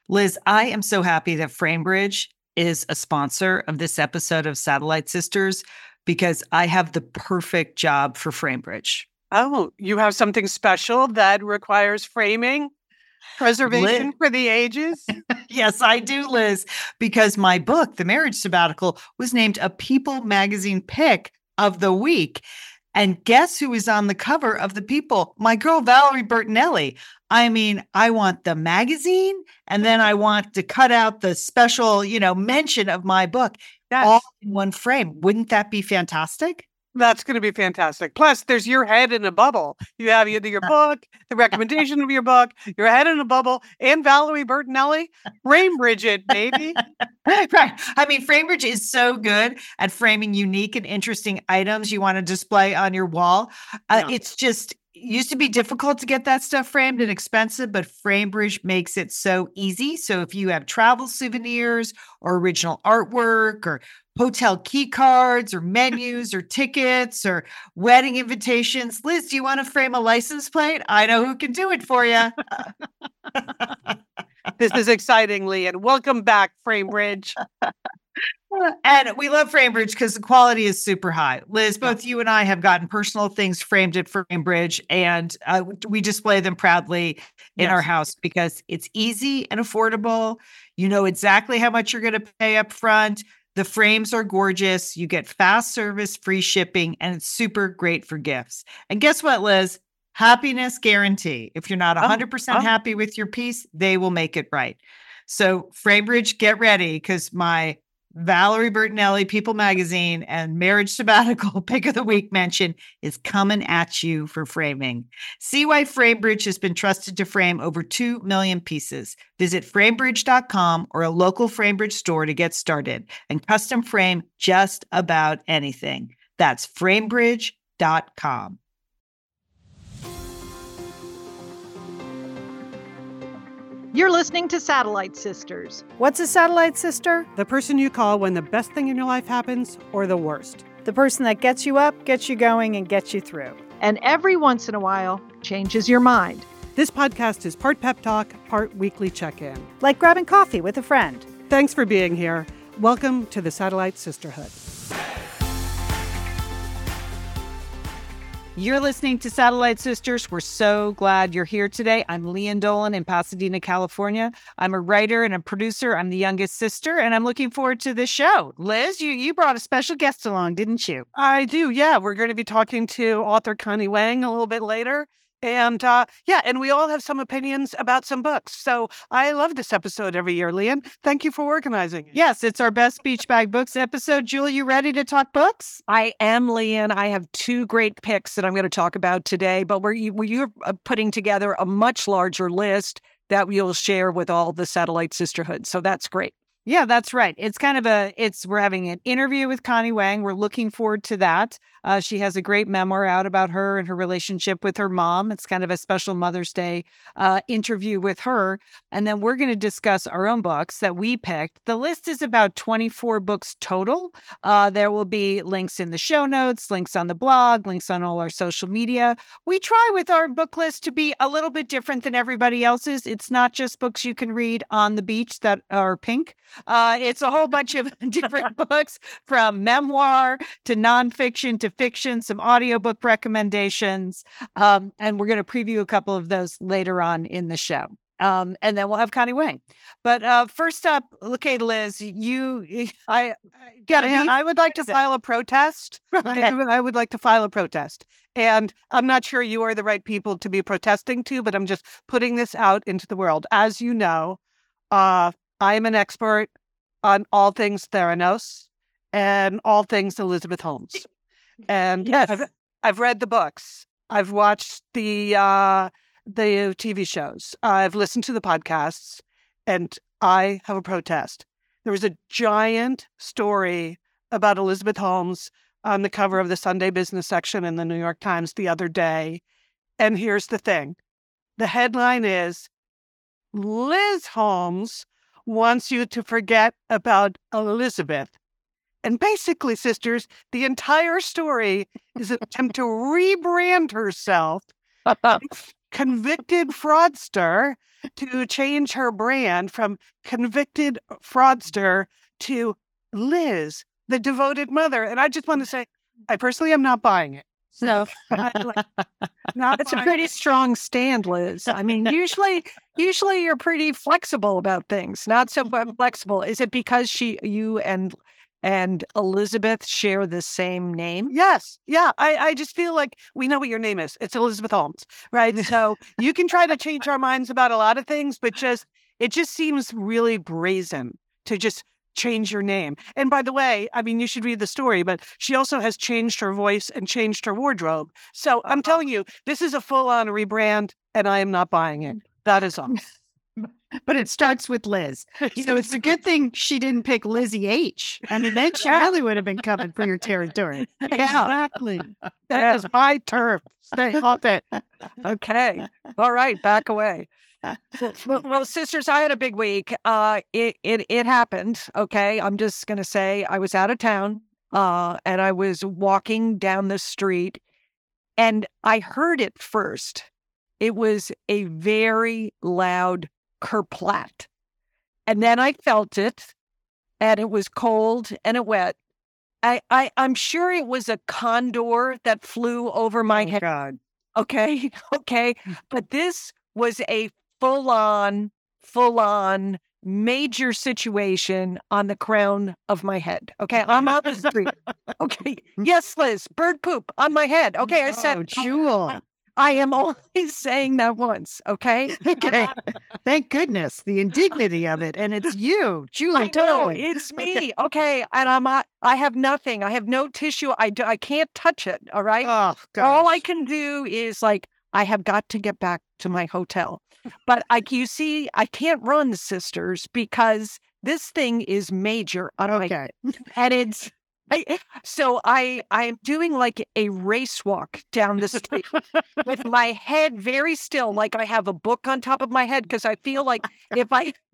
Liz, I am so happy that Framebridge is a sponsor of this episode of Satellite Sisters because I have the perfect job for Framebridge. Oh, you have something special that requires framing, preservation for the ages? Yes, I do, Liz, because my book, The Marriage Sabbatical, was named a People magazine pick of the week. And guess who is on the cover of the People? My girl, Valerie Bertinelli. I mean, I want the magazine, and then I want to cut out the special, mention of my book all in one frame. Wouldn't that be fantastic? That's going to be fantastic. Plus, there's your head in a bubble. You have either your book, the recommendation of your book, your head in a bubble, and Valerie Bertinelli. Framebridge it, baby. Right. I mean, Framebridge is so good at framing unique and interesting items you want to display on your wall. It's just used to be difficult to get that stuff framed and expensive, but Framebridge makes it so easy. So if you have travel souvenirs or original artwork or hotel key cards or menus or tickets or wedding invitations, Liz, do you want to frame a license plate? I know who can do it for you. This is exciting, Lee, and welcome back, Framebridge. And we love Framebridge because the quality is super high. Liz, both you and I have gotten personal things framed at Framebridge, and we display them proudly in our house because it's easy and affordable. You know exactly how much you're going to pay up front. The frames are gorgeous. You get fast service, free shipping, and it's super great for gifts. And guess what, Liz? Happiness guarantee. If you're not 100% happy with your piece, they will make it right. So Framebridge, get ready because my Valerie Bertinelli People Magazine and Marriage Sabbatical Pick of the Week mention is coming at you for framing. See why Framebridge has been trusted to frame over 2 million pieces. Visit framebridge.com or a local Framebridge store to get started and custom frame just about anything. That's framebridge.com. You're listening to Satellite Sisters. What's a satellite sister? The person you call when the best thing in your life happens or the worst. The person that gets you up, gets you going, and gets you through. And every once in a while, changes your mind. This podcast is part pep talk, part weekly check-in. Like grabbing coffee with a friend. Thanks for being here. Welcome to the Satellite Sisterhood. You're listening to Satellite Sisters. We're so glad you're here today. I'm Lian Dolan in Pasadena, California. I'm a writer and a producer. I'm the youngest sister, and I'm looking forward to this show. Liz, you brought a special guest along, didn't you? I do, yeah. We're going to be talking to author Connie Wang a little bit later. And and we all have some opinions about some books. So I love this episode every year, Lian. Thank you for organizing it. Yes, it's our Best Beach Bag Books episode. Julie, you ready to talk books? I am, Lian. I have 2 great picks that I'm going to talk about today, but you're putting together a much larger list that we'll share with all the Satellite Sisterhood. So that's great. Yeah, that's right. We're having an interview with Connie Wang. We're looking forward to that. She has a great memoir out about her and her relationship with her mom. It's kind of a special Mother's Day interview with her. And then we're going to discuss our own books that we picked. The list is about 24 books total. There will be links in the show notes, links on the blog, links on all our social media. We try with our book list to be a little bit different than everybody else's. It's not just books you can read on the beach that are pink. It's a whole bunch of different books, from memoir to nonfiction to fiction, some audiobook recommendations. And we're going to preview a couple of those later on in the show. And then we'll have Connie Wang. But first up, okay, Liz, I would like to file a protest. I would like to file a protest. And I'm not sure you are the right people to be protesting to, but I'm just putting this out into the world. As you know, I am an expert on all things Theranos and all things Elizabeth Holmes. And yes, I've read the books. I've watched the TV shows. I've listened to the podcasts, and I have a protest. There was a giant story about Elizabeth Holmes on the cover of the Sunday business section in the New York Times the other day. And here's the thing. The headline is, Liz Holmes wants you to forget about Elizabeth. And basically, sisters, the entire story is an attempt to rebrand herself convicted fraudster to change her brand from convicted fraudster to Liz, the devoted mother. And I just want to say, I personally am not buying it. So It's a pretty strong stand, Liz. I mean, usually you're pretty flexible about things. Not so flexible. Is it because you and Elizabeth share the same name? Yes. Yeah. I just feel like we know what your name is. It's Elizabeth Holmes, right? So you can try to change our minds about a lot of things, but it just seems really brazen to just change your name. And by the way, I mean, you should read the story, but she also has changed her voice and changed her wardrobe. So I'm telling you, this is a full-on rebrand, and I am not buying it. That is all. But it starts with Liz. So it's a good thing she didn't pick Lizzie H. I mean, then she really would have been coming for your territory. Exactly. That is my turf. Stay off it. Okay. All right. Back away. Well, sisters, I had a big week. It happened. Okay. I'm just going to say I was out of town and I was walking down the street and I heard it first. It was a very loud kerplat. And then I felt it and it was cold and it wet. I'm sure it was a condor that flew over my head. God. Okay. Okay. But this was a full on major situation on the crown of my head. Okay. I'm on the street. Okay. Yes, Liz, bird poop on my head. Okay. I said, Jewel. I am only saying that once. Okay. Okay. Thank goodness. The indignity of it. And it's you, Julie. I know, it's me. Okay. And I have nothing. I have no tissue. I can't touch it. All right. Oh, God. All I can do is I have got to get back to my hotel. But you see, I can't run, sisters, because this thing is major. Okay. And it's I'm doing like a race walk down the street with my head very still, like I have a book on top of my head, because I feel like if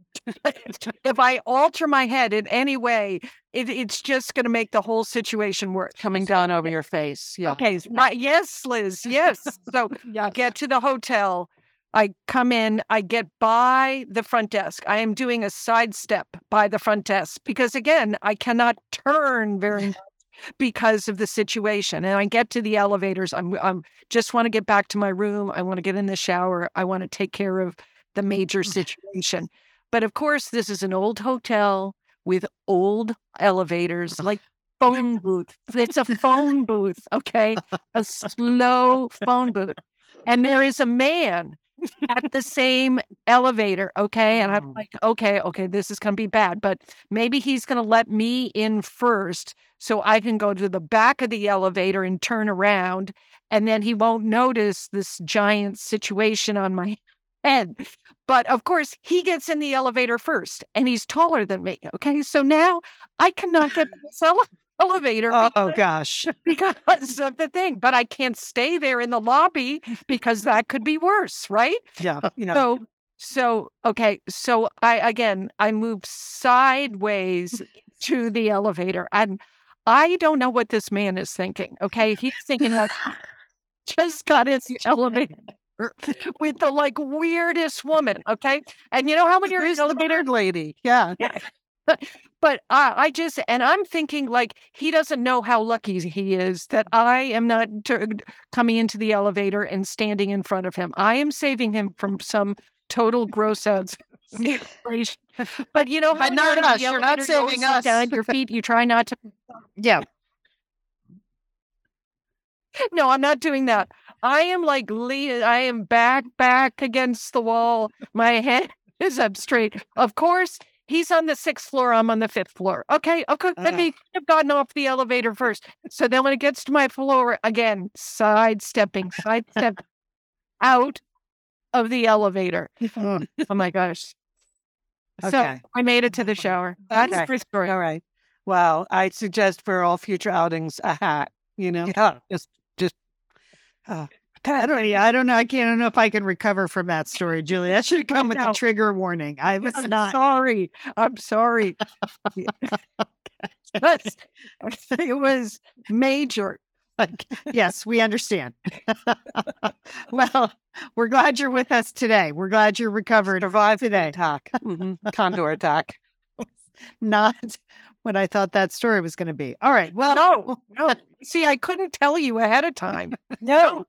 I alter my head in any way, it's just going to make the whole situation worse. Coming down over your face. Yeah. Okay. Yes, Liz. Yes. So get to the hotel. I come in, I get by the front desk. I am doing a sidestep by the front desk because, again, I cannot turn very much because of the situation. And I get to the elevators. I'm just want to get back to my room. I want to get in the shower. I want to take care of the major situation. But of course, this is an old hotel with old elevators, like phone booth. It's a phone booth, okay? A slow phone booth. And there is a man at the same elevator, okay? And I'm like, okay, this is going to be bad, but maybe he's going to let me in first so I can go to the back of the elevator and turn around, and then he won't notice this giant situation on my head. But of course, he gets in the elevator first, and he's taller than me, okay? So now I cannot get this elevator. Oh gosh. Because of the thing. But I can't stay there in the lobby because that could be worse, right? Yeah. You know. So I move sideways to the elevator, and I don't know what this man is thinking. Okay. He's thinking like, just got in the elevator with the weirdest woman. Okay. And you know how when you're in the elevator lady. Yeah. But I'm thinking he doesn't know how lucky he is that I am not coming into the elevator and standing in front of him. I am saving him from some total gross out situation. But you know, but not us. You're not saving us. Down your feet. You try not to. Yeah. No, I'm not doing that. I am I am back against the wall. My head is up straight. Of course. He's on the 6th floor. I'm on the 5th floor. Okay. Then he could have gotten off the elevator first. So then when it gets to my floor, again, sidestep out of the elevator. Oh my gosh. Okay. So I made it to the shower. That's the story. All right. Well, I suggest for all future outings a hat. You know, just. I don't know. I don't know if I can recover from that story, Julie. That should have come with a trigger warning. I'm sorry. It was major. Like, yes, we understand. Well, we're glad you're with us today. We're glad you're recovered. Survived today. Attack. Condor attack. Not what I thought that story was going to be. All right. Well, No. See, I couldn't tell you ahead of time. no.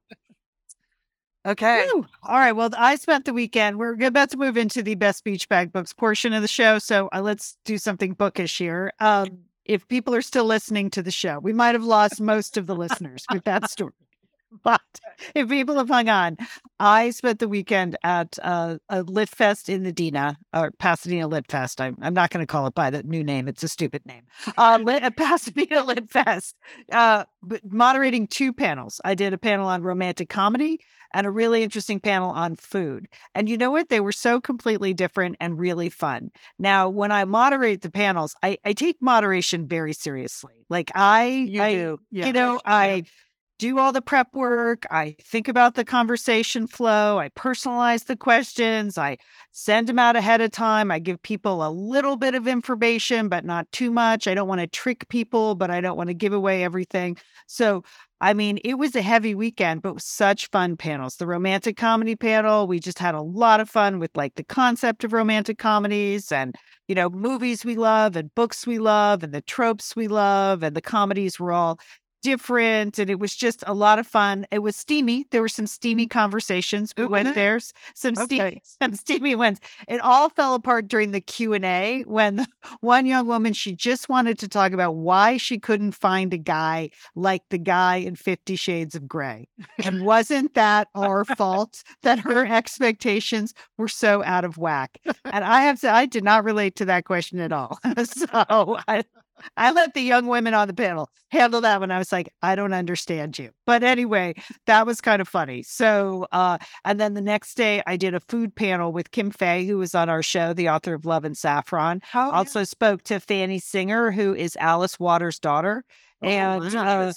Okay. Whew. All right. Well, I spent the weekend. We're about to move into the best beach bag books portion of the show. So let's do something bookish here. If people are still listening to the show, we might have lost most of the listeners with that story. But if people have hung on, I spent the weekend at a Lit Fest in Medina, or Pasadena Lit Fest. I'm not going to call it by the new name. It's a stupid name. Pasadena Lit Fest, but moderating 2 panels. I did a panel on romantic comedy and a really interesting panel on food. And you know what? They were so completely different and really fun. Now, when I moderate the panels, I take moderation very seriously. Like I do. Yeah. I do all the prep work. I think about the conversation flow. I personalize the questions. I send them out ahead of time. I give people a little bit of information, but not too much. I don't want to trick people, but I don't want to give away everything. So, I mean, it was a heavy weekend, but such fun panels. The romantic comedy panel, we just had a lot of fun with like the concept of romantic comedies and, movies we love and books we love and the tropes we love and the comedies were all different, and it was just a lot of fun. It was steamy. There were some steamy conversations. We went there, some steamy ones. It all fell apart during the Q&A when one young woman, she just wanted to talk about why she couldn't find a guy like the guy in 50 Shades of Grey. And wasn't that our fault that her expectations were so out of whack? And I have to, I did not relate to that question at all. So I let the young women on the panel handle that when I was like, I don't understand you. But anyway, that was kind of funny. So, and then the next day I did a food panel with Kim Fay, who was on our show, the author of Love and Saffron. Also spoke to Fanny Singer, who is Alice Waters' daughter. And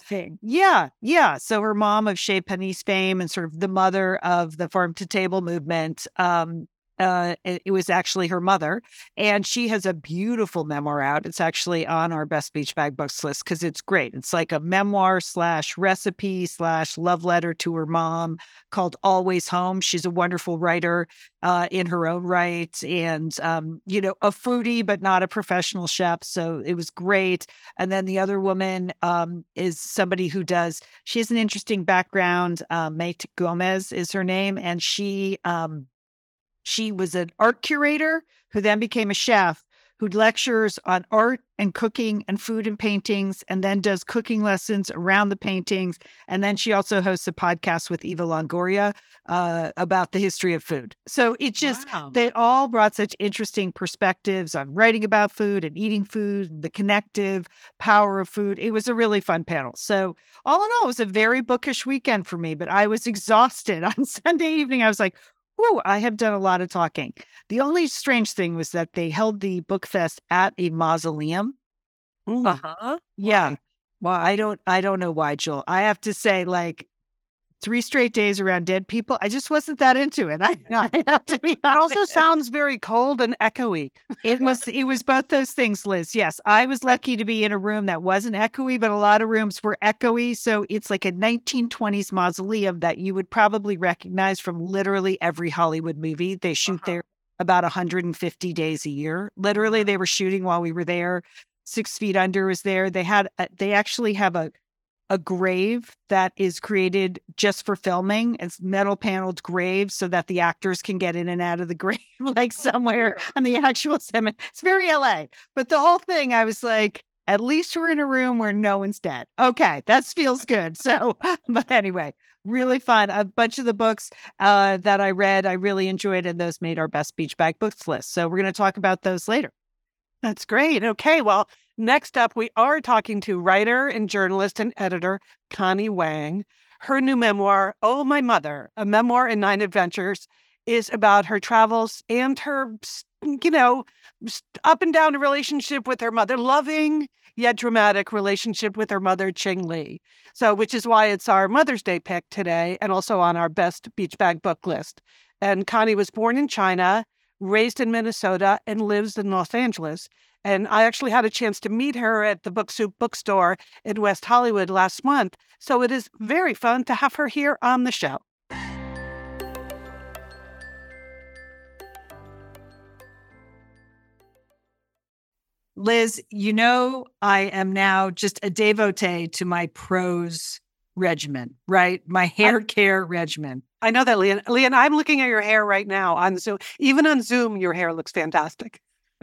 yeah. So her mom of Chez Panisse fame and sort of the mother of the farm to table movement. It was actually her mother, and she has a beautiful memoir out. It's actually on our best beach bag books list because it's great. It's like a memoir / recipe / love letter to her mom called Always Home. She's a wonderful writer in her own right, and a foodie but not a professional chef. So it was great. And then the other woman is somebody who she has an interesting background. Maite Gomez is her name, and she was an art curator who then became a chef who lectures on art and cooking and food and paintings and then does cooking lessons around the paintings. And then she also hosts a podcast with Eva Longoria about the history of food. So it just, They all brought such interesting perspectives on writing about food and eating food, the connective power of food. It was a really fun panel. So all in all, it was a very bookish weekend for me, but I was exhausted on Sunday evening. I was like, whoa, I have done a lot of talking. The only strange thing was that they held the book fest at a mausoleum. Yeah. Well, I don't know why, Joel. I have to say, 3 straight days around dead people, I just wasn't that into it. I have to be honest. It also sounds very cold and echoey. It was both those things, Liz. Yes, I was lucky to be in a room that wasn't echoey, but a lot of rooms were echoey. So it's like a 1920s mausoleum that you would probably recognize from literally every Hollywood movie. They shoot there about 150 days a year. Literally, they were shooting while we were there. 6 Feet Under was there. They actually have a grave that is created just for filming. It's metal paneled graves so that the actors can get in and out of the grave, somewhere on the actual cemetery. It's very LA. But the whole thing, I was like, at least we're in a room where no one's dead. Okay, that feels good. So, but anyway, really fun. A bunch of the books that I read, I really enjoyed, and those made our best beach bag books list. So we're going to talk about those later. That's great. Okay, well, next up, we are talking to writer and journalist and editor Connie Wang. Her new memoir, Oh, My Mother, A Memoir in 9 Adventures, is about her travels and her, up and down relationship with her mother, loving yet dramatic relationship with her mother, Ching Li. So, which is why it's our Mother's Day pick today and also on our best beach bag book list. And Connie was born in China, raised in Minnesota and lives in Los Angeles. And I actually had a chance to meet her at the Book Soup bookstore in West Hollywood last month. So it is very fun to have her here on the show. Liz, I am now just a devotee to my prose regimen, right? My hair care regimen. I know that, Leanne. Leanne, I'm looking at your hair right now on Zoom. Even on Zoom, your hair looks fantastic.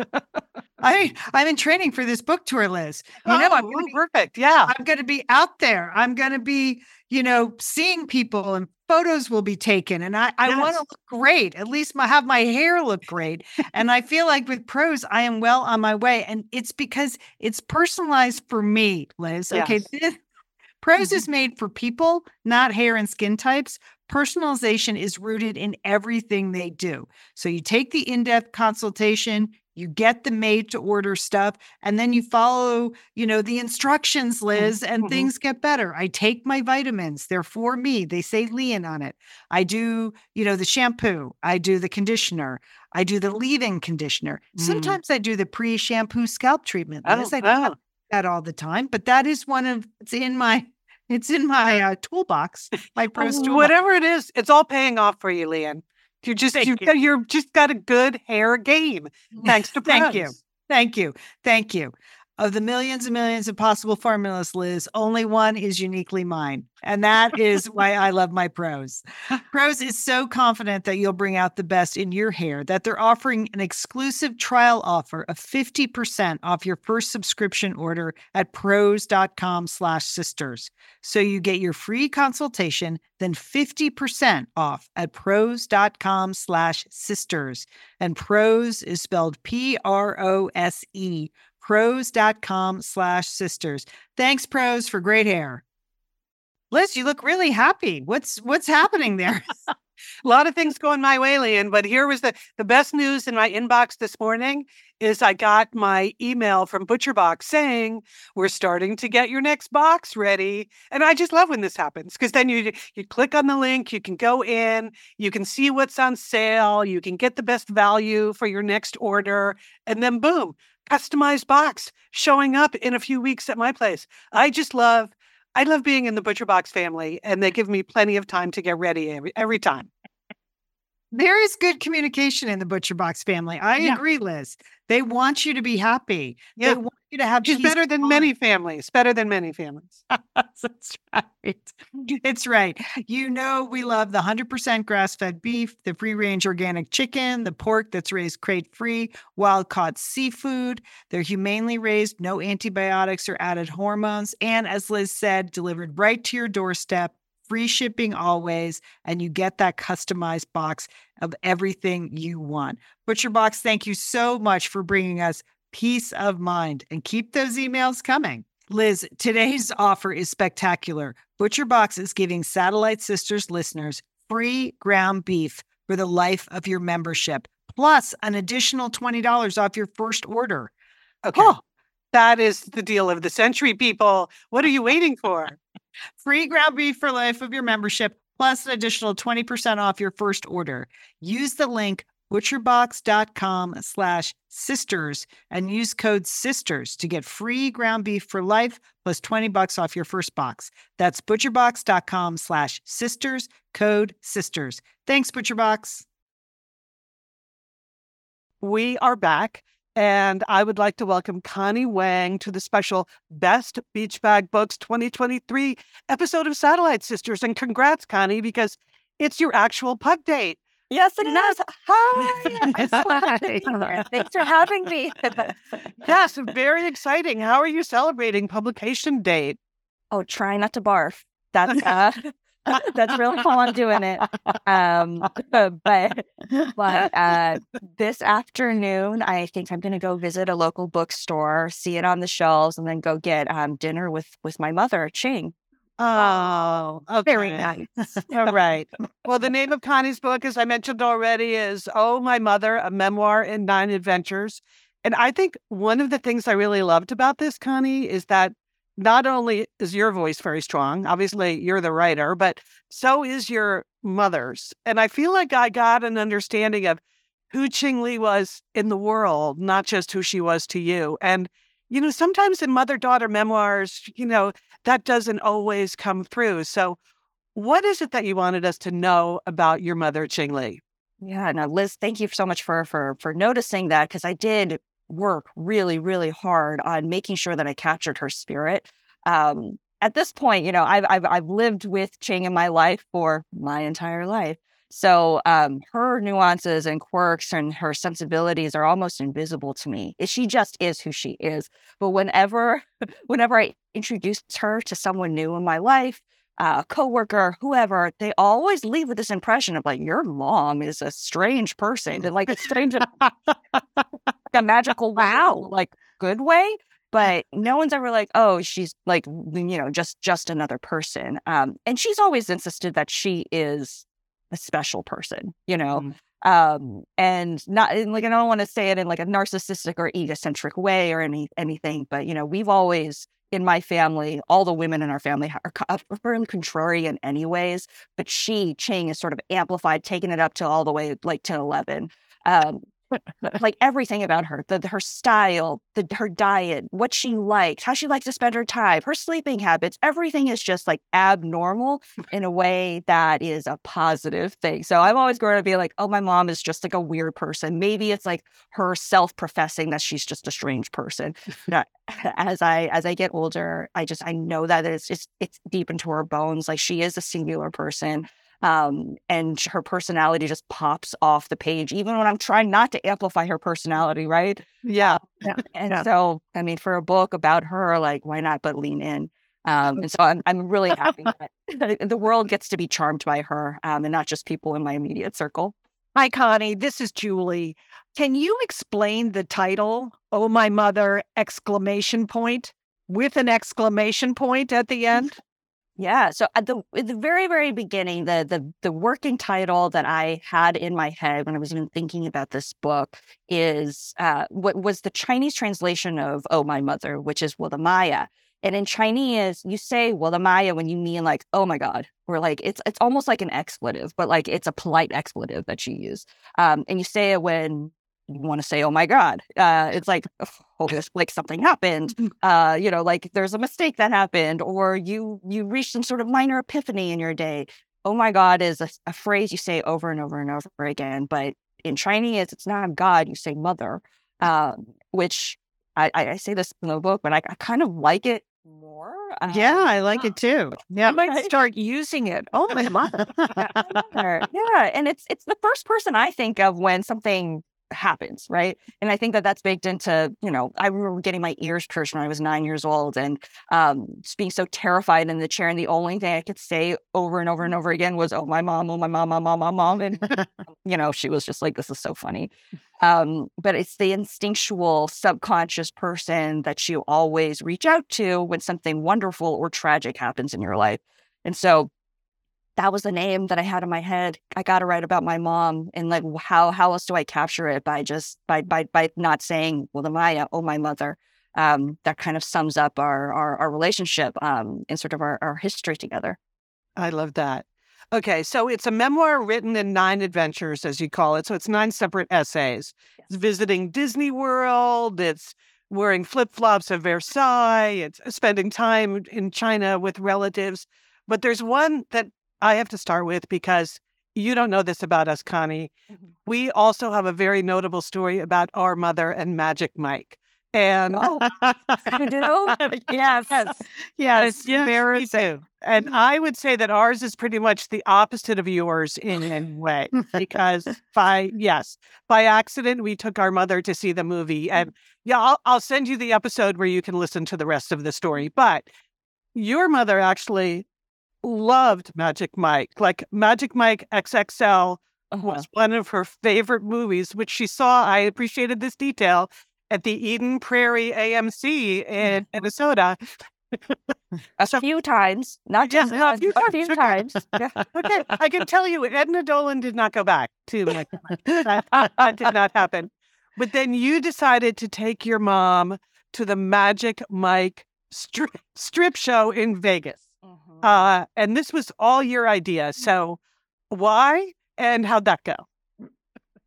I'm in training for this book tour, Liz. Perfect. Yeah. I'm going to be out there. I'm going to be, seeing people, and photos will be taken. And I want to look great. At least have my hair look great. And I feel like with prose, I am well on my way. And it's because it's personalized for me, Liz. Yes. Okay. Prose is made for people, not hair and skin types. Personalization is rooted in everything they do. So you take the in-depth consultation, you get the made-to-order stuff, and then you follow, the instructions, Liz, and things get better. I take my vitamins. They're for me. They say Lean on it. I do, the shampoo. I do the conditioner. I do the leave-in conditioner. Sometimes I do the pre-shampoo scalp treatment. Liz, I don't have that all the time, but that is it's in my toolbox, my Prose toolbox. Whatever it is, it's all paying off for you, Leanne. You're just got a good hair game. Thanks to Prose. Thank you. Of the millions and millions of possible formulas, Liz, only one is uniquely mine. And that is why I love my Prose. Prose is so confident that you'll bring out the best in your hair that they're offering an exclusive trial offer of 50% off your first subscription order at prose.com/sisters. So you get your free consultation, then 50% off at prose.com/sisters. And Prose is spelled PROSE. Prose.com/sisters. Thanks, Prose, for great hair. Liz, you look really happy. What's happening there? A lot of things going my way, Leanne, but here was the best news in my inbox this morning is I got my email from ButcherBox saying, we're starting to get your next box ready. And I just love when this happens because then you click on the link, you can go in, you can see what's on sale, you can get the best value for your next order, and then boom, customized box showing up in a few weeks at my place. I love being in the ButcherBox family, and they give me plenty of time to get ready every time. There is good communication in the ButcherBox family. I agree, Liz. They want you to be happy. Yeah. They want you to have It's better than many families. That's right. It's right. We love the 100% grass-fed beef, the free-range organic chicken, the pork that's raised crate-free, wild-caught seafood. They're humanely raised, no antibiotics or added hormones, and as Liz said, delivered right to your doorstep. Free shipping always, and you get that customized box of everything you want. ButcherBox, thank you so much for bringing us peace of mind, and keep those emails coming. Liz, today's offer is spectacular. ButcherBox is giving Satellite Sisters listeners free ground beef for the life of your membership, plus an additional $20 off your first order. Okay. Oh, that is the deal of the century, people. What are you waiting for? Free ground beef for life of your membership, plus an additional 20% off your first order. Use the link butcherbox.com/sisters and use code SISTERS to get free ground beef for life plus $20 off your first box. That's butcherbox.com/sisters, code SISTERS. Thanks, ButcherBox. We are back. And I would like to welcome Connie Wang to the special Best Beach Bag Books 2023 episode of Satellite Sisters. And congrats, Connie, because it's your actual pub date. Yes, it is. Hi. Thanks for having me. Yes, very exciting. How are you celebrating publication date? Oh, try not to barf. That's really how I'm doing it. But this afternoon, I think I'm going to go visit a local bookstore, see it on the shelves, and then go get dinner with my mother, Ching. Oh, okay. Very nice. All right. Well, the name of Connie's book, as I mentioned already, is Oh, My Mother, A Memoir in 9 Adventures. And I think one of the things I really loved about this, Connie, is that not only is your voice very strong, obviously you're the writer, but so is your mother's. And I feel like I got an understanding of who Ching Lee was in the world, not just who she was to you. And, sometimes in mother-daughter memoirs, that doesn't always come through. So what is it that you wanted us to know about your mother, Ching Lee? Yeah, no, Liz, thank you so much for noticing that, because I did work really, really hard on making sure that I captured her spirit. At this point, I've lived with Ching in my life for my entire life. So her nuances and quirks and her sensibilities are almost invisible to me. She just is who she is. But whenever I introduce her to someone new in my life, a coworker, whoever, they always leave with this impression of like, your mom is a strange person, and like a strange, a magical wow, like good way. But no one's ever like, oh, she's like, just another person. And she's always insisted that she is a special person, and not like, I don't want to say it in like a narcissistic or egocentric way or anything, but we've always, in my family, all the women in our family are very contrarian anyways, but Ching is sort of amplified, taking it up to all the way like to 11. Like everything about her, her style, her diet, what she likes, how she likes to spend her time, her sleeping habits, everything is just like abnormal in a way that is a positive thing. So I've always grown up being like, oh, my mom is just like a weird person. Maybe it's like her self-professing that she's just a strange person. As I get older, I know that it's deep into her bones. Like she is a singular person. And her personality just pops off the page, even when I'm trying not to amplify her personality, right? Yeah. So, I mean, for a book about her, like, why not but lean in? And so I'm really happy that the world gets to be charmed by her, and not just people in my immediate circle. Hi, Connie. This is Julie. Can you explain the title, Oh, My Mother, ! With an exclamation point at the end? Yeah. So at the very, very beginning, the working title that I had in my head when I was even thinking about this book is what was the Chinese translation of "Oh, my mother," which is "Wo de Maya." And in Chinese, you say "Wo de Maya" when you mean like, "Oh my God," or like it's almost like an expletive, but like it's a polite expletive that you use. And you say it when you want to say, oh my God, it's like, oh, like something happened, like there's a mistake that happened, or you reach some sort of minor epiphany in your day. Oh my God is a phrase you say over and over and over again. But in Chinese, it's not God, you say mother, which I say this in the book, but I kind of like it more. Yeah, I like it too. Yeah, I might start using it. Oh my mother. Yeah, and it's the first person I think of when something happens, right? And I think that's baked into, I remember getting my ears pierced when I was 9 years old and just being so terrified in the chair. And the only thing I could say over and over and over again was, oh, my mom, oh, my mom, my mom, my mom. And, she was just like, this is so funny. But it's the instinctual subconscious person that you always reach out to when something wonderful or tragic happens in your life. And so that was the name that I had in my head. I got to write about my mom, and like, how else do I capture it by not saying, well, the Maya, oh, my mother. That kind of sums up our relationship and sort of our history together. I love that. Okay, so it's a memoir written in 9 adventures, as you call it. So it's 9 separate essays. Yes. It's visiting Disney World. It's wearing flip-flops at Versailles. It's spending time in China with relatives. But there's one that I have to start with because you don't know this about us, Connie. Mm-hmm. We also have a very notable story about our mother and Magic Mike. And you do? Yes, very so. And I would say that ours is pretty much the opposite of yours in a way, because by accident we took our mother to see the movie, and I'll send you the episode where you can listen to the rest of the story. But your mother actually loved Magic Mike. Like Magic Mike XXL was one of her favorite movies, which she saw. I appreciated this detail at the Eden Prairie AMC in Minnesota. A few times, not just a few times. Yeah. Okay, I can tell you, Edna Dolan did not go back to Magic Mike. That did not happen. But then you decided to take your mom to the Magic Mike strip show in Vegas. And this was all your idea. So why and how'd that go?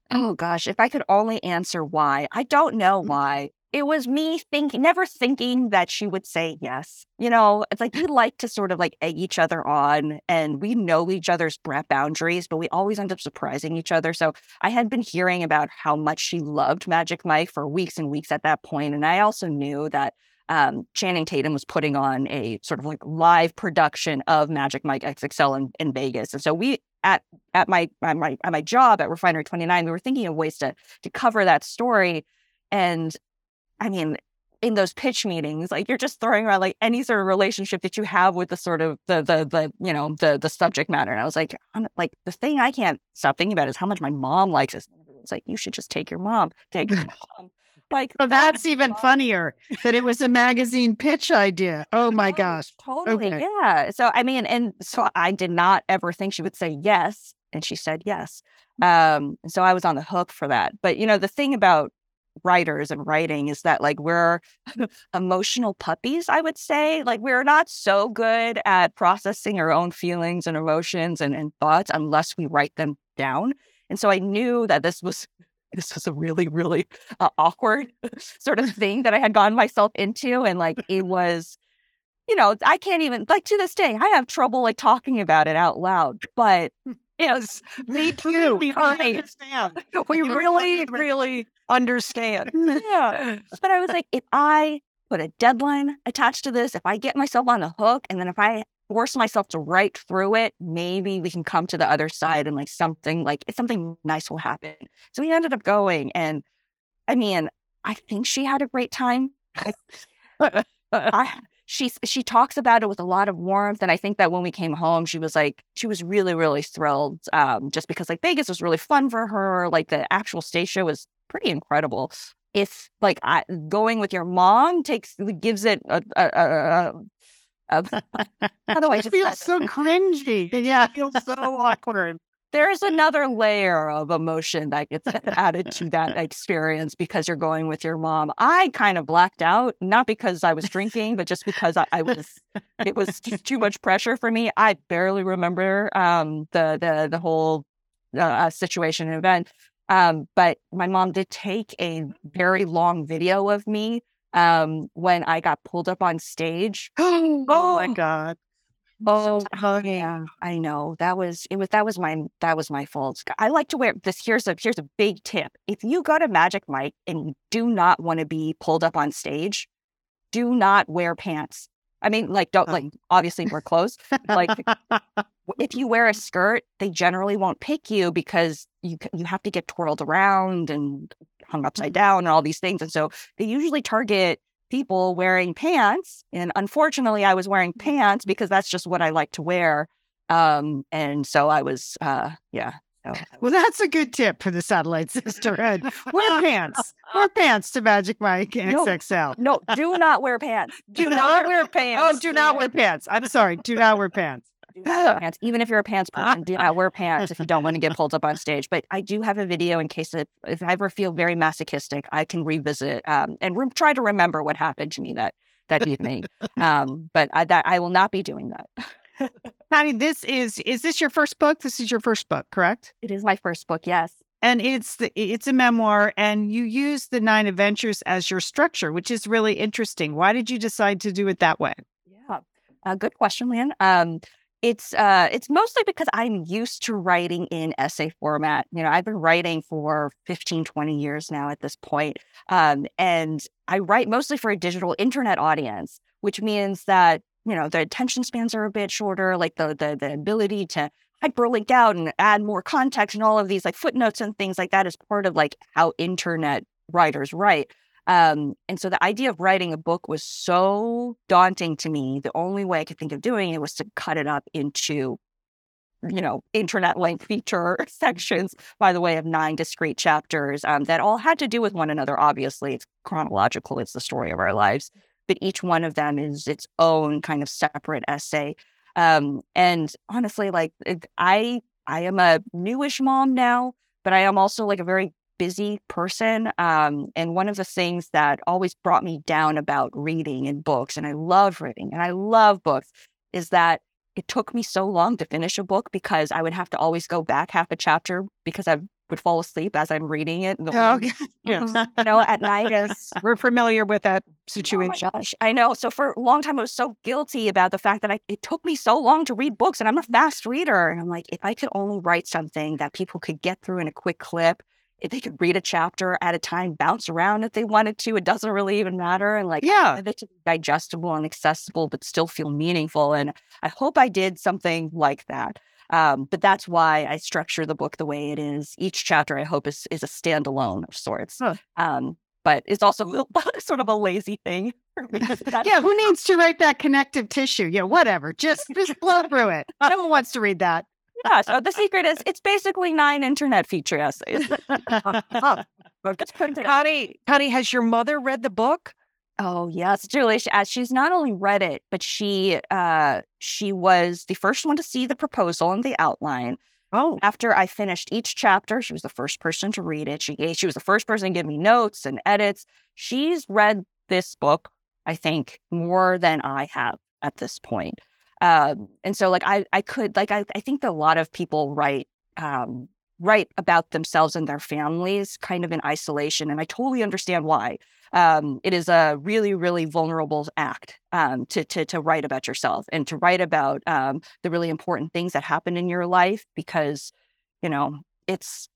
Oh gosh, if I could only answer why. I don't know why. It was me never thinking that she would say yes. It's like we like to sort of like egg each other on, and we know each other's boundaries, but we always end up surprising each other. So I had been hearing about how much she loved Magic Mike for weeks and weeks at that point. And I also knew that Channing Tatum was putting on a sort of like live production of Magic Mike XXL in Vegas. And so we at my job at Refinery 29, we were thinking of ways to cover that story. And I mean, in those pitch meetings, like you're just throwing around like any sort of relationship that you have with the sort of the subject matter. And I was like, the thing I can't stop thinking about is how much my mom likes this. It's like, you should just take your mom. Like, well, that's even funnier that it was a magazine pitch idea. Oh my gosh. Totally. Okay. Yeah. So, I mean, and so I did not ever think she would say yes. And she said yes. So I was on the hook for that. But, the thing about writers and writing is that like we're emotional puppies, I would say. Like we're not so good at processing our own feelings and emotions and thoughts unless we write them down. And so I knew that this was a really, really awkward sort of thing that I had gotten myself into. And like, it was, I can't even, like to this day, I have trouble like talking about it out loud, but yes, me too. We understand. We really, really understand. Yeah. But I was like, if I put a deadline attached to this, if I get myself on the hook, and then if I force myself to write through it, maybe we can come to the other side and like something nice will happen. So we ended up going, and I mean, I think she had a great time. She talks about it with a lot of warmth, and I think that when we came home, she was really, really thrilled, just because like Vegas was really fun for her. Like the actual stage show was pretty incredible. If like going with your mom gives it how do I just feel so cringy? Yeah, I feel so awkward. There's another layer of emotion that gets added to that experience because you're going with your mom. I kind of blacked out, not because I was drinking, but just because it was just too much pressure for me. I barely remember the whole situation and event. But my mom did take a very long video of me when I got pulled up on stage. Oh my God. Oh yeah, I know. That was my fault. I like to wear this. Here's a big tip. If you go to Magic Mike and you do not want to be pulled up on stage, do not wear pants. I mean, like, don't like obviously wear clothes. Like, if you wear a skirt, they generally won't pick you because you have to get twirled around and hung upside down and all these things. And so they usually target people wearing pants. And unfortunately, I was wearing pants because that's just what I like to wear. And so I was, yeah. So well, that's a good tip for the Satellite Sisterhood. Wear pants. Wear pants to Magic Mike XXL. No, do not wear pants. Do not wear pants. Oh, do not wear pants. I'm sorry. Do not wear pants. Pants. Even if you're a pants person, do not wear pants if you don't want to get pulled up on stage. But I do have a video in case if I ever feel very masochistic, I can revisit and try to remember what happened to me that evening. But I will not be doing that. Patty, is this your first book? This is your first book, correct? It is my first book, yes. And it's a memoir, and you use the 9 adventures as your structure, which is really interesting. Why did you decide to do it that way? Yeah, good question, Leanne. It's mostly because I'm used to writing in essay format. I've been writing for 15, 20 years now at this point. And I write mostly for a digital internet audience, which means that, the attention spans are a bit shorter, like the ability to hyperlink out and add more context and all of these like footnotes and things like that is part of like how internet writers write. And so the idea of writing a book was so daunting to me. The only way I could think of doing it was to cut it up into, internet length feature sections by the way of 9 discrete chapters that all had to do with one another. Obviously, it's chronological. It's the story of our lives. But each one of them is its own kind of separate essay. And honestly, like I am a newish mom now, but I am also like a very busy person. And one of the things that always brought me down about reading and books, and I love reading and I love books, is that it took me so long to finish a book because I would have to always go back half a chapter because I've would fall asleep as I'm reading it. Okay. At night. We're familiar with that Oh situation. my gosh, I know. So for a long time, I was so guilty about the fact that it took me so long to read books, and I'm a fast reader. And I'm like, if I could only write something that people could get through in a quick clip, if they could read a chapter at a time, bounce around if they wanted to, it doesn't really even matter. And like, I wanted it to be digestible and accessible, but still feel meaningful. And I hope I did something like that. But that's why I structure the book the way it is. Each chapter, I hope, is a standalone of sorts. But it's also sort of a lazy thing. Yeah, who needs to write that connective tissue? Yeah, whatever. Just blow through it. No one wants to read that. Yeah, so the secret is it's basically 9 internet feature essays. Connie, has your mother read the book? Oh, yes, Julie. She's not only read it, but she was the first one to see the proposal and the outline. Oh, After I finished each chapter, she was the first person to read it. She was the first person to give me notes and edits. She's read this book, I think, more than I have at this point. And so, like, I think that a lot of people write about themselves and their families kind of in isolation, and I totally understand why. It is a really, really vulnerable act to write about yourself and to write about the really important things that happen in your life, because, it's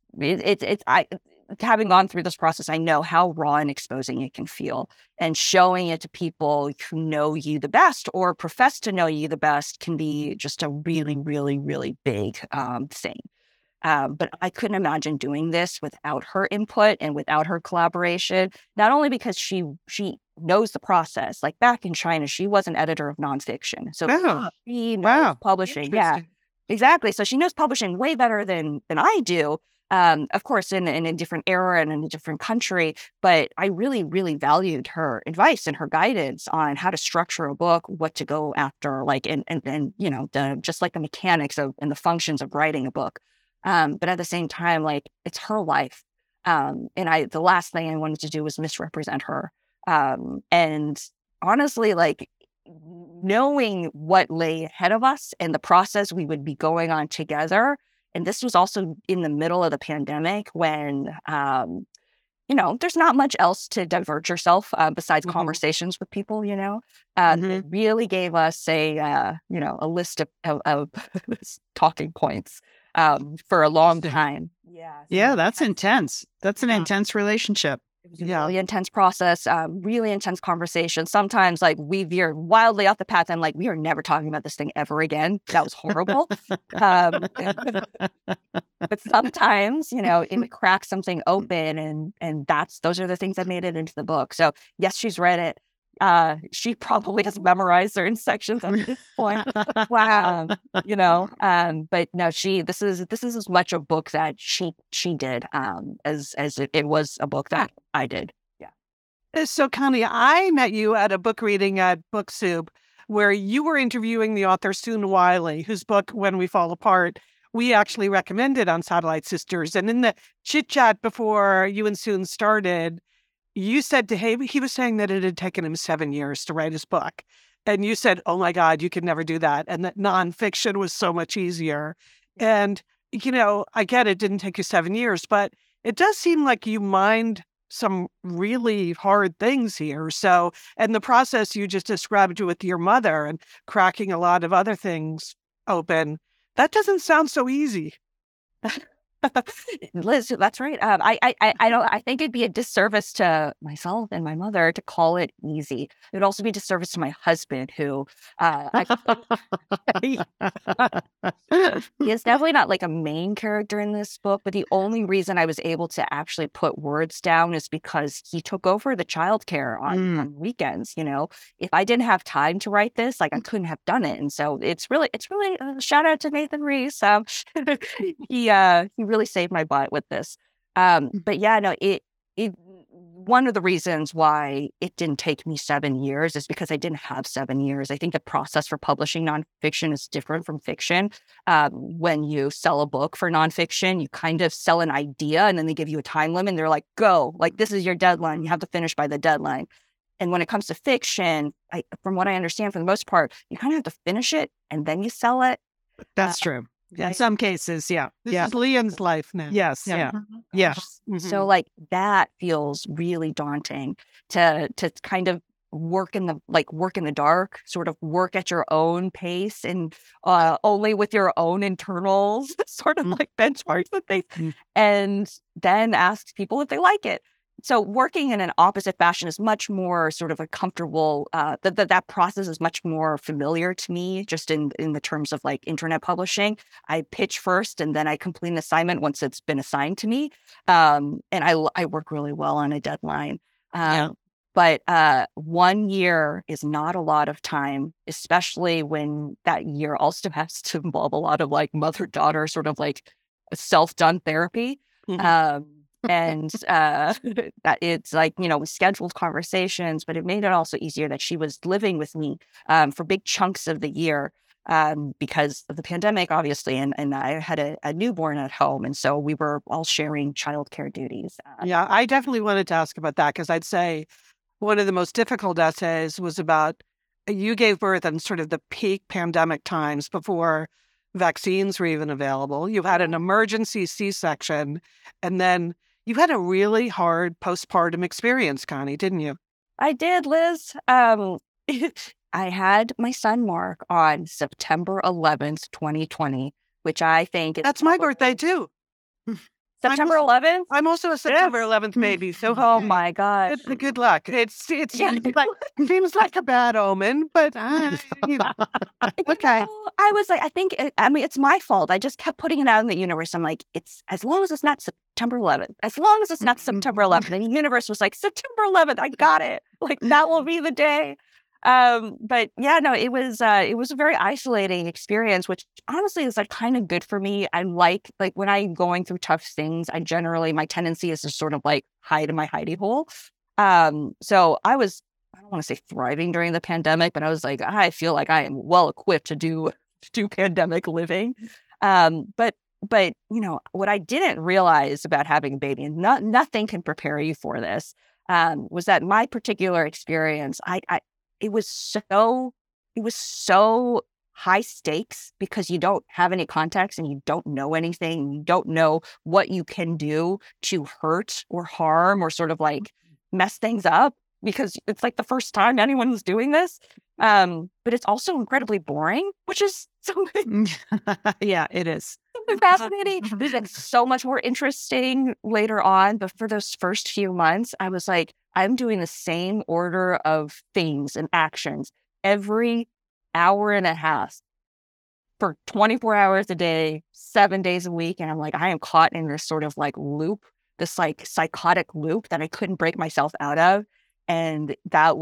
having gone through this process, I know how raw and exposing it can feel, and showing it to people who know you the best or profess to know you the best can be just a really, really, really big thing. But I couldn't imagine doing this without her input and without her collaboration, not only because she knows the process. Like back in China, she was an editor of nonfiction. So she knows publishing. Yeah, exactly. So she knows publishing way better than I do. Of course, in a different era and in a different country, but I really, really valued her advice and her guidance on how to structure a book, what to go after, like, and just like the mechanics of and the functions of writing a book. But at the same time, like, it's her life. And the last thing I wanted to do was misrepresent her. And honestly, like, knowing what lay ahead of us and the process we would be going on together. And this was also in the middle of the pandemic when, there's not much else to divert yourself besides conversations with people, It really gave us a list of talking points for a long time. Yeah, that's intense. That's an intense relationship. It was a really intense process, really intense conversation. Sometimes, like, we veer wildly off the path and, like, we are never talking about this thing ever again. That was horrible. But sometimes, it cracks something open, and those are the things that made it into the book. So, yes, she's read it. She probably has memorized certain sections at this point. Wow, but no, this is as much a book that she did as it was a book that I did. Yeah. So, Connie, I met you at a book reading at Book Soup, where you were interviewing the author Soon Wiley, whose book When We Fall Apart we actually recommended on Satellite Sisters. And in the chit chat before you and Soon started, you said to him, he was saying that it had taken him 7 years to write his book. And you said, oh my God, you could never do that. And that nonfiction was so much easier. And, I get it didn't take you 7 years, but it does seem like you mined some really hard things here. So, and the process you just described with your mother and cracking a lot of other things open, that doesn't sound so easy. Liz, that's right. I think it'd be a disservice to myself and my mother to call it easy. It would also be a disservice to my husband, who he is definitely not like a main character in this book. But the only reason I was able to actually put words down is because he took over the childcare on weekends. If I didn't have time to write this, like, I couldn't have done it. And so it's really a shout out to Nathan Reese. He really saved my butt with this. But yeah, no, it one of the reasons why it didn't take me 7 years is because I didn't have 7 years. I think the process for publishing nonfiction is different from fiction. When you sell a book for nonfiction, you kind of sell an idea and then they give you a time limit and they're like, go, like, this is your deadline. You have to finish by the deadline. And when it comes to fiction, from what I understand, for the most part, you kind of have to finish it and then you sell it. That's true. In some cases, yeah. This Yeah. is Leon's life now. Yes. Yeah. Yes. So like that feels really daunting to kind of work in the dark, sort of work at your own pace and only with your own internals, sort of like benchmarks and things, and then ask people if they like it. So working in an opposite fashion is much more sort of a comfortable, that process is much more familiar to me, just in the terms of like internet publishing. I pitch first and then I complete an assignment once it's been assigned to me. And I work really well on a deadline. But 1 year is not a lot of time, especially when that year also has to involve a lot of like mother-daughter sort of like self-done therapy. And that it's like, we scheduled conversations, but it made it also easier that she was living with me for big chunks of the year because of the pandemic, obviously. And I had a newborn at home. And so we were all sharing childcare duties. Yeah, I definitely wanted to ask about that because I'd say one of the most difficult essays was about you gave birth in sort of the peak pandemic times before vaccines were even available. You had an emergency C-section, and then you had a really hard postpartum experience, Connie, didn't you? I did, Liz. I had my son Mark on September 11th, 2020, which I think is That's my birthday too. September 11th. I'm also a September 11th baby, so Oh my God! good luck. It's like seems like a bad omen, but okay. I was like, it's my fault. I just kept putting it out in the universe. I'm like, it's as long as it's not September 11th. As long as it's not September 11th. And the universe was like, September 11th. I got it. Like that will be the day. But yeah, no, it was a very isolating experience, which honestly is like kind of good for me. I like when I'm going through tough things, my tendency is to sort of like hide in my hidey hole. So I don't want to say thriving during the pandemic, but I was like, I feel like I am well equipped to do pandemic living. But what I didn't realize about having a baby, and nothing can prepare you for this, was that my particular experience, it was so high stakes because you don't have any context and you don't know anything. You don't know what you can do to hurt or harm or sort of like mess things up because it's like the first time anyone's doing this. But it's also incredibly boring, which is so yeah, it is. Fascinating. It's like so much more interesting later on. But for those first few months, I was like, I'm doing the same order of things and actions every hour and a half for 24 hours a day, 7 days a week. And I'm like, I am caught in this sort of like loop, this like psychotic loop that I couldn't break myself out of. And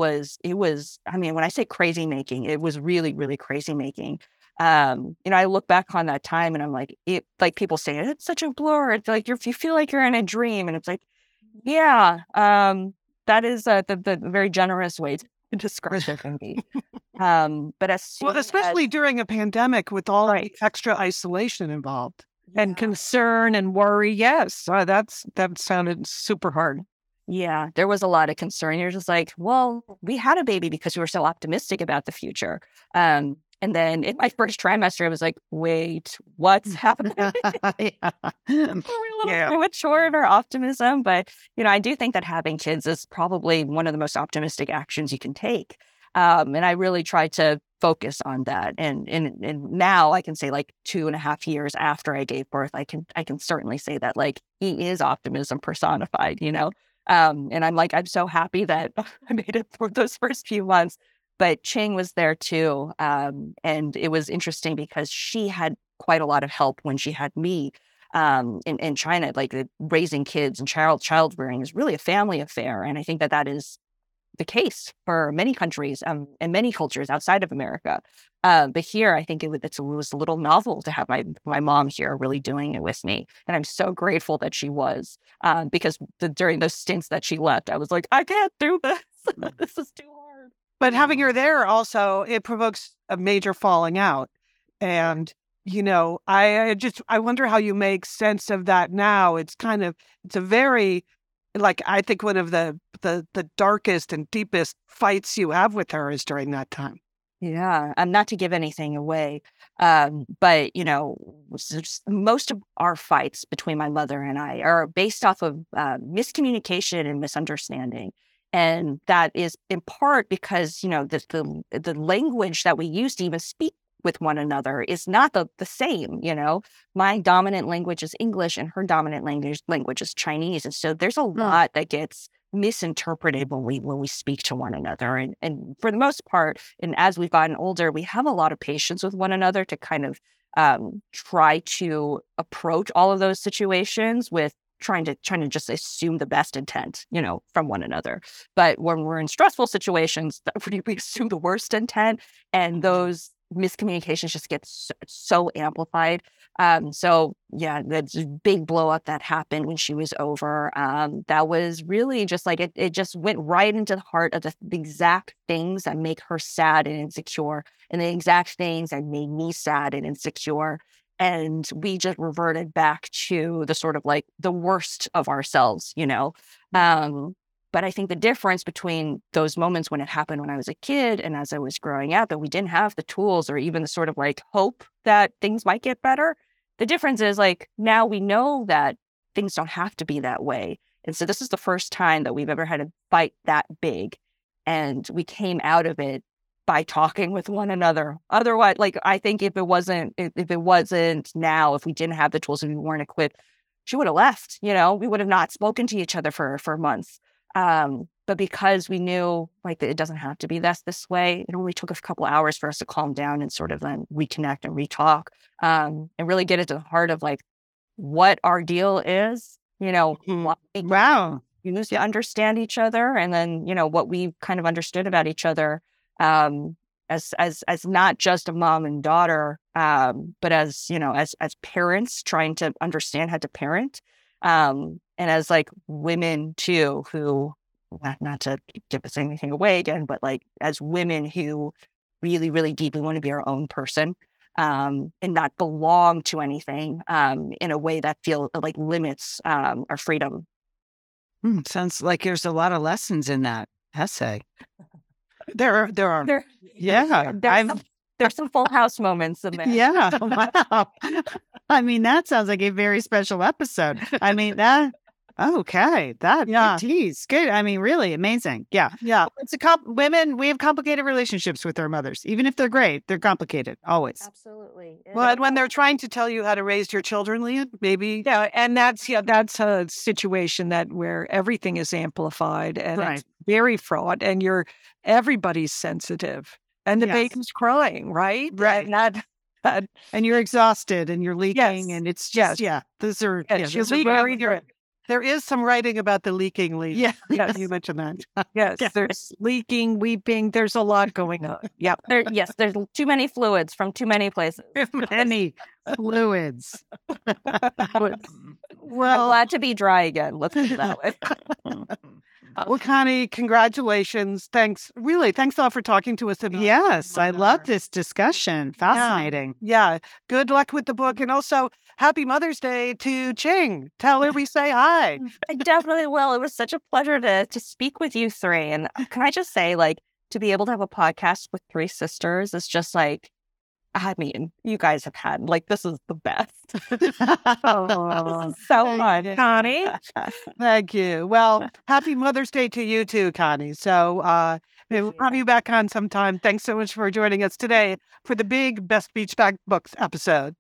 when I say crazy making, it was really, really crazy making. I look back on that time and I'm like, people say it's such a blur. It's like you feel like you're in a dream, and it's like, yeah, that is the very generous way to describe it can be. But especially during a pandemic with all the extra isolation involved and concern and worry. Yes, that sounded super hard. Yeah, there was a lot of concern. You're just like, well, we had a baby because we were so optimistic about the future. And then in my first trimester, I was like, wait, what's happening? We're a little premature in our optimism. But, I do think that having kids is probably one of the most optimistic actions you can take. And I really tried to focus on that. And now I can say 2.5 years after I gave birth, I can certainly say that he is optimism personified, And I'm so happy that I made it through those first few months. But Ching was there too. And it was interesting because she had quite a lot of help when she had me in China. Raising kids and child rearing is really a family affair. And I think that is the case for many countries and many cultures outside of America. But here, I think it was a little novel to have my mom here really doing it with me. And I'm so grateful that she was, because during those stints that she left, I was like, I can't do this. This is too hard. But having her there also, it provokes a major falling out. And, I wonder how you make sense of that now. It's a very, I think one of the darkest and deepest fights you have with her is during that time. Yeah, not to give anything away, but most of our fights between my mother and I are based off of miscommunication and misunderstanding, and that is in part because the language that we use to even speak with one another is not the same. My dominant language is English, and her dominant language is Chinese, and so there's a lot that gets misinterpreted when we speak to one another, and for the most part, and as we've gotten older, we have a lot of patience with one another to kind of try to approach all of those situations with trying to just assume the best intent, from one another. But when we're in stressful situations, we assume the worst intent, and those miscommunications just get so amplified. So yeah, that big blow up that happened when she was over, that was really just like, it just went right into the heart of the exact things that make her sad and insecure, and the exact things that made me sad and insecure. And we just reverted back to the sort of like the worst of ourselves, But I think the difference between those moments when it happened when I was a kid and as I was growing up, and we didn't have the tools or even the sort of like hope that things might get better. The difference is like now we know that things don't have to be that way. And so this is the first time that we've ever had a fight that big. And we came out of it by talking with one another. Otherwise, like I think if it wasn't now, if we didn't have the tools and we weren't equipped, she would have left, we would have not spoken to each other for months. But because we knew like that it doesn't have to be this way, it only took a couple of hours for us to calm down and sort of then reconnect and re-talk, and really get into the heart of like what our deal is, Wow. we used to understand each other, and then, what we kind of understood about each other, as not just a mom and daughter, but as parents trying to understand how to parent. And as like women too, who not to give us anything away again, but like as women who really, really deeply want to be our own person, and not belong to anything, in a way that feel like limits our freedom. Sounds like there's a lot of lessons in that essay. There are. Yeah. There's some Full House moments in there. Yeah. Wow. I mean, that sounds like a very special episode. I mean, okay. Geez, good. I mean, really amazing. Yeah. Yeah. It's women, we have complicated relationships with our mothers. Even if they're great, they're complicated, always. Absolutely. Well, and when they're trying to tell you how to raise your children, Leah, maybe. Yeah. And that's a situation where everything is amplified and it's very fraught, and everybody's sensitive. And the baby's crying, right? Right. And you're exhausted and you're leaking, and it's just, those are very different. There is some writing about the leaking, Lee. Yeah. Yes, you mentioned that. Yes, there's leaking, weeping. There's a lot going on. Yep. There's too many fluids from too many places. Many fluids. Well, I'm glad to be dry again. Let's put it that way. Well, Connie, congratulations. Thanks a lot for talking to us about Yes, I love this discussion. Fascinating. Yeah. Good luck with the book. And also, happy Mother's Day to Ching. Tell her we say hi. I definitely will. It was such a pleasure to speak with you three. And can I just say, like, to be able to have a podcast with three sisters is just like, I mean, you guys have had, like, this is the best. Oh, so much, Connie. Thank you. Well, happy Mother's Day to you too, Connie. So we'll have you back on sometime. Thanks so much for joining us today for the big Best Beach Bag Books episode.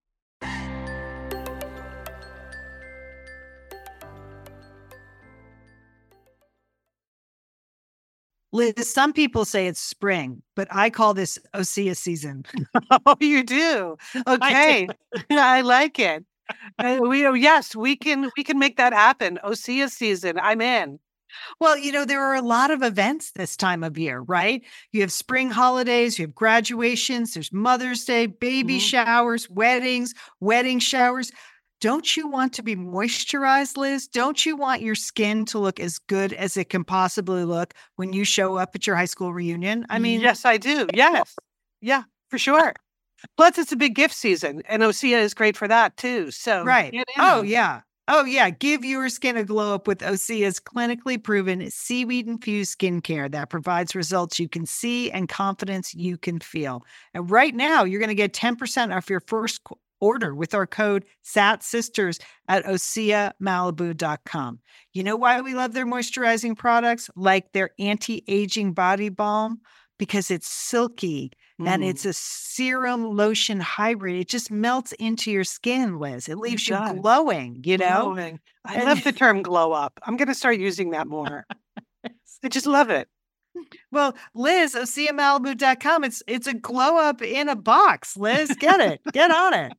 Liz, some people say it's spring, but I call this Osea season. Oh, you do? Okay. I like it. We can make that happen. Osea season. I'm in. Well, there are a lot of events this time of year, right? You have spring holidays, you have graduations, there's Mother's Day, baby showers, weddings, wedding showers. Don't you want to be moisturized, Liz? Don't you want your skin to look as good as it can possibly look when you show up at your high school reunion? I mean, yes, I do. Yes. Yeah, for sure. Plus, it's a big gift season, and Osea is great for that too. So, right. Oh, yeah. Oh, yeah. Give your skin a glow up with Osea's clinically proven seaweed-infused skincare that provides results you can see and confidence you can feel. And right now, you're going to get 10% off your first order with our code SATSisters at OseaMalibu.com. You know why we love their moisturizing products, like their anti-aging body balm? Because it's silky and it's a serum lotion hybrid. It just melts into your skin, Liz. It leaves you glowing, you know? Glowing. I love the term glow up. I'm going to start using that more. I just love it. Well, Liz, OseaMalibu.com, it's a glow up in a box. Liz, get it. Get on it.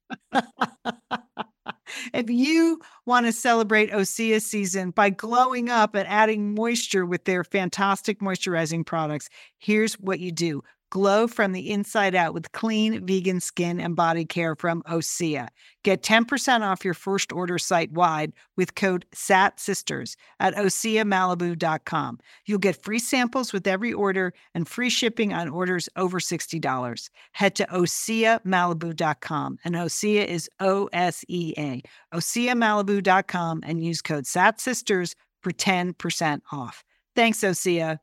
If you want to celebrate Osea season by glowing up and adding moisture with their fantastic moisturizing products, here's what you do. Glow from the inside out with clean vegan skin and body care from Osea. Get 10% off your first order site-wide with code SATSisters at OseaMalibu.com. You'll get free samples with every order and free shipping on orders over $60. Head to OseaMalibu.com, and Osea is O-S-E-A. OseaMalibu.com and use code SATSisters for 10% off. Thanks, Osea.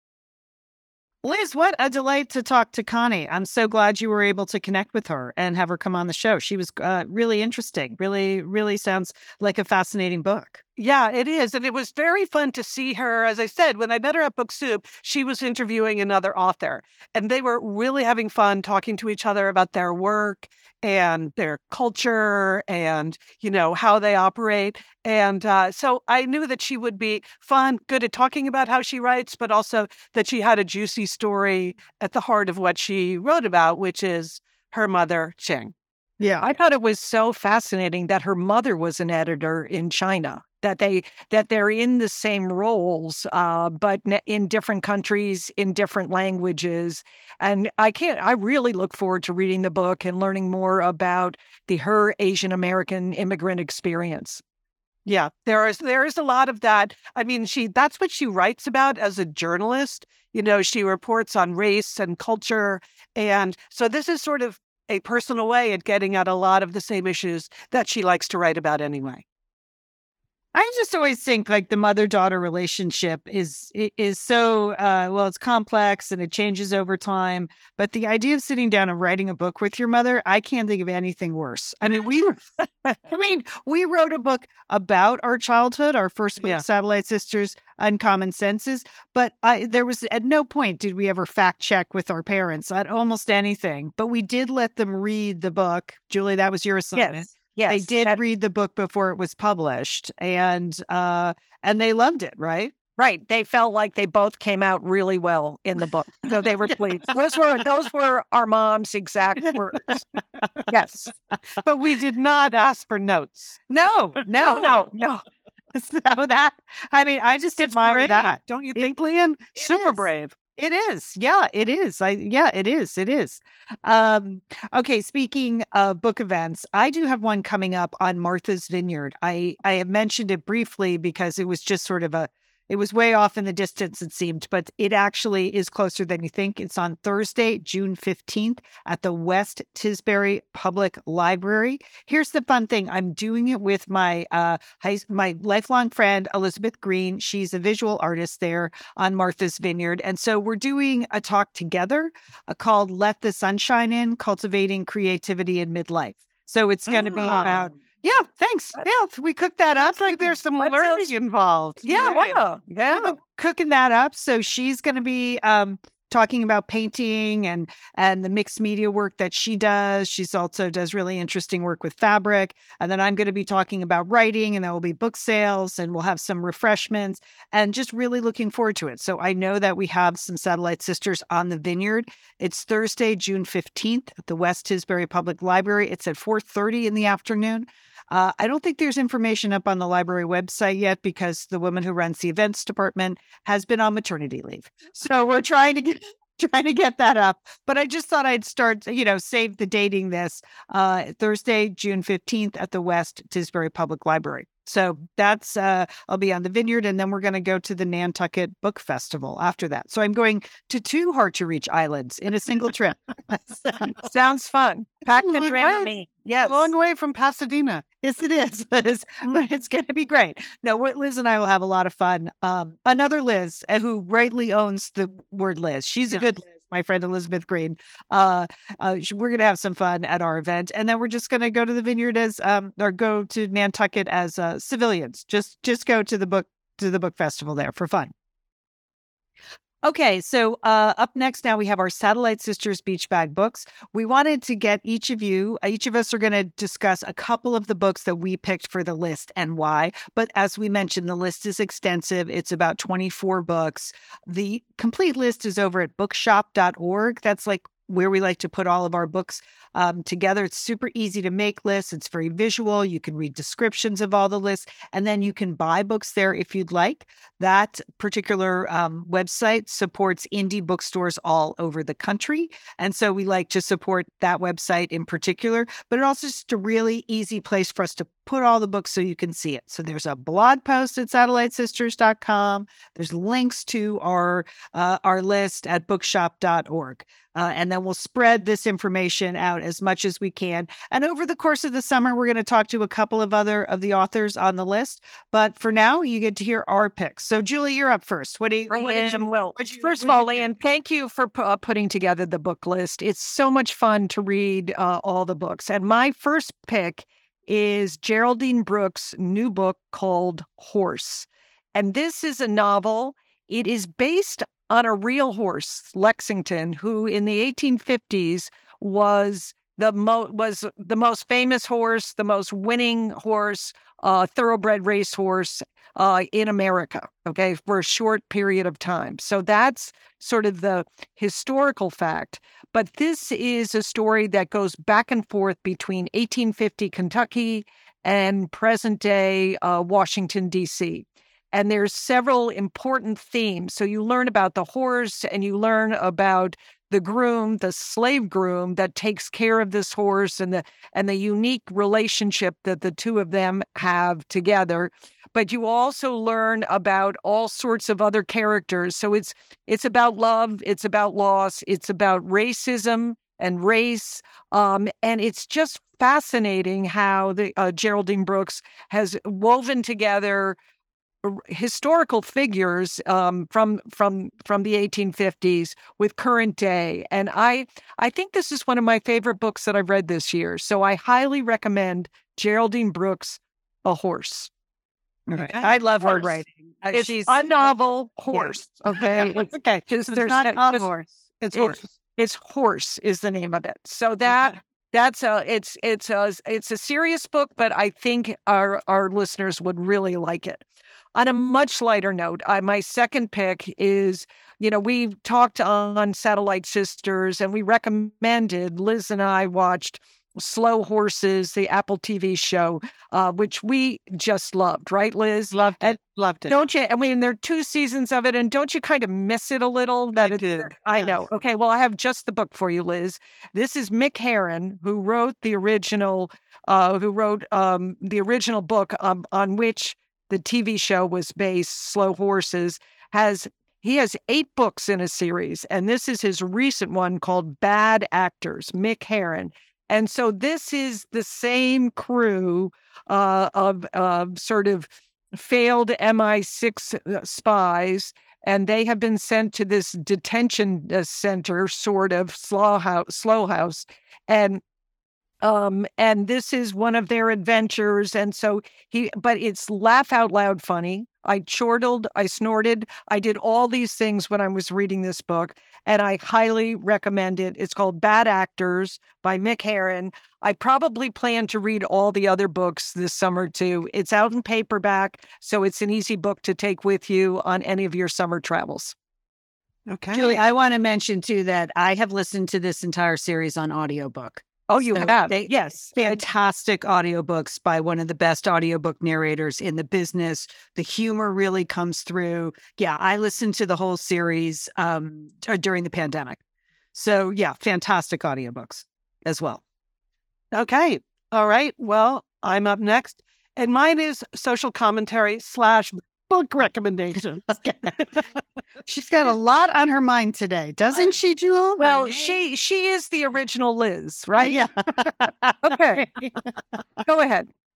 Liz, what a delight to talk to Connie. I'm so glad you were able to connect with her and have her come on the show. She was really interesting. Really, really sounds like a fascinating book. Yeah, it is. And it was very fun to see her. As I said, when I met her at Book Soup, she was interviewing another author, and they were really having fun talking to each other about their work and their culture and, you know, how they operate. And so I knew that she would be fun, good at talking about how she writes, but also that she had a juicy story at the heart of what she wrote about, which is her mother, Ching. Yeah, I thought it was so fascinating that her mother was an editor in China, that they're in the same roles, but in different countries, in different languages. And I really look forward to reading the book and learning more about her Asian American immigrant experience. Yeah, there is a lot of that. I mean, that's what she writes about as a journalist. You know, she reports on race and culture. And so this is sort of a personal way at getting at a lot of the same issues that she likes to write about anyway. I just always think like the mother-daughter relationship is so, it's complex and it changes over time. But the idea of sitting down and writing a book with your mother, I can't think of anything worse. I mean, we wrote a book about our childhood, our first book, Satellite Sisters, Uncommon Senses. But there was at no point did we ever fact check with our parents on almost anything. But we did let them read the book. Julie, that was your assignment. Yes, they did read the book before it was published, and they loved it, right? Right. They felt like they both came out really well in the book, so they were pleased. Those were our mom's exact words. Yes, but we did not ask for notes. No. So that, I mean, I just admire that. Don't you think, Lian? Super brave. It is. Yeah, it is. It is. Okay, speaking of book events, I do have one coming up on Martha's Vineyard. I have mentioned it briefly because it was just sort of it was way off in the distance, it seemed, but it actually is closer than you think. It's on Thursday, June 15th at the West Tisbury Public Library. Here's the fun thing. I'm doing it with my lifelong friend, Elizabeth Green. She's a visual artist there on Martha's Vineyard. And so we're doing a talk together called Let the Sunshine In, Cultivating Creativity in Midlife. So it's going to be about... Yeah, thanks. Yeah, we cooked that up. Like there's some learning involved. Yeah. Cooking that up. So she's going to be talking about painting and the mixed media work that she does. She's also does really interesting work with fabric. And then I'm going to be talking about writing, and there will be book sales, and we'll have some refreshments, and just really looking forward to it. So I know that we have some Satellite Sisters on the Vineyard. It's Thursday, June 15th at the West Tisbury Public Library. It's at 4:30 in the afternoon. I don't think there's information up on the library website yet because the woman who runs the events department has been on maternity leave. So we're trying to get that up. But I just thought I'd start, save the dating this Thursday, June 15th at the West Tisbury Public Library. So that's, I'll be on the Vineyard, and then we're going to go to the Nantucket Book Festival after that. So I'm going to 2 hard-to-reach islands in a single trip. Sounds fun. Pack the Dramamine. Yes. Long way from Pasadena. Yes, it is. But it's going to be great. No, Liz and I will have a lot of fun. Another Liz who rightly owns the word Liz. She's a good Liz, my friend Elizabeth Green. We're going to have some fun at our event. And then we're just going to go to the vineyard as, or go to Nantucket as civilians. Just go to the book festival there for fun. Okay, so up next now we have our Satellite Sisters Beach Bag books. We wanted to get each of us are going to discuss a couple of the books that we picked for the list and why. But as we mentioned, the list is extensive. It's about 24 books. The complete list is over at bookshop.org. That's like where we like to put all of our books together. It's super easy to make lists. It's very visual. You can read descriptions of all the lists, and then you can buy books there if you'd like. That particular website supports indie bookstores all over the country. And so we like to support that website in particular, but it also is just a really easy place for us to put all the books so you can see it. So there's a blog post at satellitesisters.com. There's links to our list at bookshop.org. And then we'll spread this information out as much as we can. And over the course of the summer, we're going to talk to a couple of other of the authors on the list. But for now, you get to hear our picks. So Julie, you're up first. First of all, Anne, thank you for putting together the book list. It's so much fun to read all the books. And my first pick is Geraldine Brooks' new book called Horse. And this is a novel. It is based on a real horse, Lexington, who in the 1850s was the most famous horse, the most winning horse, thoroughbred racehorse in America, okay, for a short period of time. So that's sort of the historical fact. But this is a story that goes back and forth between 1850 Kentucky and present day Washington, D.C. And there's several important themes. So you learn about the horse and you learn about the groom, the slave groom that takes care of this horse and the unique relationship that the two of them have together. But you also learn about all sorts of other characters. So it's about love, it's about loss, it's about racism and race. And it's just fascinating how the Geraldine Brooks has woven together historical figures from the 1850s with current day. And I think this is one of my favorite books that I've read this year. So I highly recommend Geraldine Brooks' A Horse. Okay. I love her writing. It's a novel, Horse. Yeah. Okay. Okay. It's not a horse. It's Horse. It's Horse is the name of it. So it's a serious book, but I think our listeners would really like it. On a much lighter note, my second pick is, we've talked on Satellite Sisters and we recommended, Liz and I watched Slow Horses, the Apple TV show, which we just loved, right, Liz? Loved it. Don't you? I mean, there are 2 seasons of it, and don't you kind of miss it a little? I did. I know. Okay, well, I have just the book for you, Liz. This is Mick Herron, who wrote the original book on which the TV show was based, Slow Horses. He has 8 books in a series, and this is his recent one called Bad Actors, Mick Herron. And so this is the same crew of sort of failed MI6 spies, and they have been sent to this detention center, sort of slow house, and this is one of their adventures. And so but it's laugh out loud funny. I chortled, I snorted, I did all these things when I was reading this book, and I highly recommend it. It's called Bad Actors by Mick Herron. I probably plan to read all the other books this summer too. It's out in paperback, so it's an easy book to take with you on any of your summer travels. Okay. Julie, I want to mention too that I have listened to this entire series on audiobook. Oh, you have? Yes. Fantastic audiobooks by one of the best audiobook narrators in the business. The humor really comes through. Yeah, I listened to the whole series during the pandemic. So yeah, fantastic audiobooks as well. Okay. All right. Well, I'm up next. And mine is social commentary / book recommendations. She's got a lot on her mind today, doesn't she, Jewel? Well, she is the original Liz, right? Yeah. Okay. Go ahead.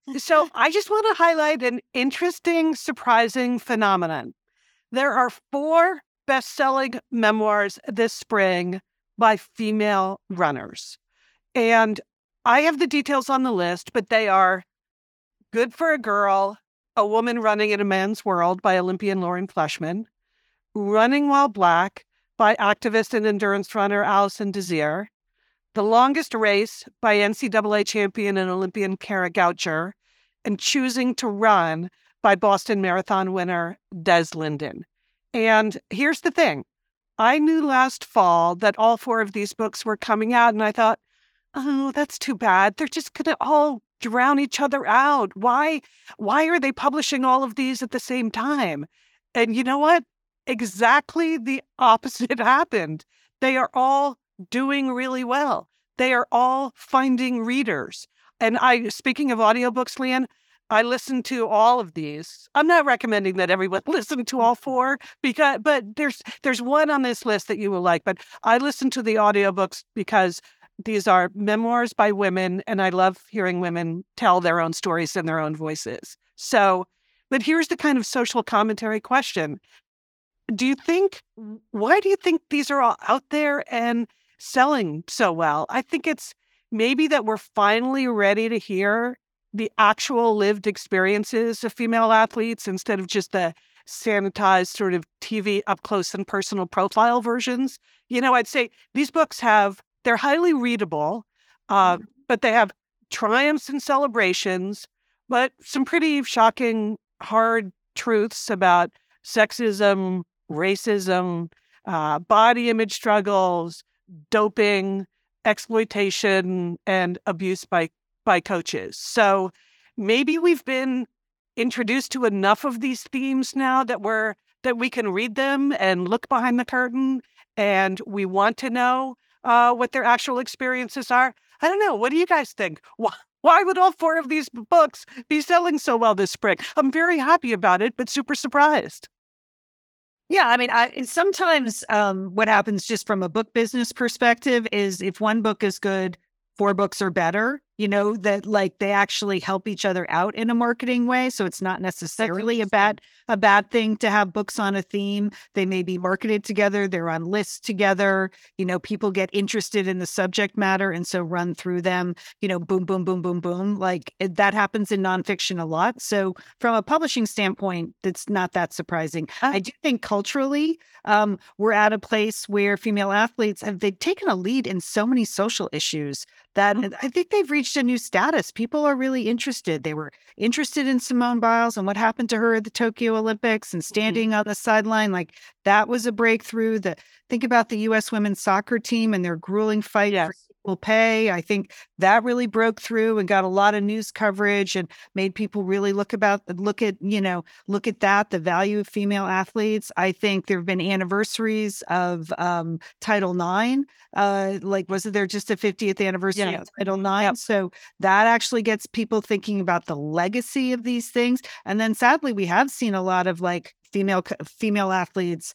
So I just want to highlight an interesting, surprising phenomenon. There are 4 best-selling memoirs this spring by female runners. And I have the details on the list, but they are Good for a Girl, A Woman Running in a Man's World by Olympian Lauren Fleshman, Running While Black by activist and endurance runner Alison Desir, The Longest Race by NCAA champion and Olympian Kara Goucher, and Choosing to Run by Boston Marathon winner Des Linden. And here's the thing. I knew last fall that all 4 of these books were coming out, and I thought, oh, that's too bad. They're just going to all drown each other out. Why are they publishing all of these at the same time? And you know what? Exactly the opposite happened. They are all doing really well. They are all finding readers. And speaking of audiobooks, Leanne, I listened to all of these. I'm not recommending that everyone listen to all 4 but there's one on this list that you will like. But I listened to the audiobooks because these are memoirs by women, and I love hearing women tell their own stories in their own voices. So, but here's the kind of social commentary question. Why do you think these are all out there and selling so well? I think it's maybe that we're finally ready to hear the actual lived experiences of female athletes instead of just the sanitized sort of TV up close and personal profile versions. I'd say these books they're highly readable, but they have triumphs and celebrations, but some pretty shocking, hard truths about sexism, racism, body image struggles, doping, exploitation, and abuse by coaches. So maybe we've been introduced to enough of these themes now that we can read them and look behind the curtain, and we want to know what their actual experiences are. I don't know. What do you guys think? Why would all 4 of these books be selling so well this spring? I'm very happy about it, but super surprised. Yeah, I mean, sometimes what happens just from a book business perspective is if one book is good, 4 books are better, that like they actually help each other out in a marketing way. So it's not necessarily a bad thing to have books on a theme. They may be marketed together. They're on lists together. People get interested in the subject matter and so run through them, boom, boom, boom, boom, boom. Like that happens in nonfiction a lot. So from a publishing standpoint, it's not that surprising. I do think culturally, we're at a place where female athletes they've taken a lead in so many social issues that I think they've reached a new status. People are really interested. They were interested in Simone Biles and what happened to her at the Tokyo Olympics and standing on the sideline. Like that was a breakthrough. Think about the U.S. women's soccer team and their grueling fight for equal pay. I think that really broke through and got a lot of news coverage and made people really look at that, the value of female athletes. I think there have been anniversaries of Title IX. Wasn't there just a 50th anniversary of Title IX? Yep. So that actually gets people thinking about the legacy of these things. And then sadly, we have seen a lot of like female athletes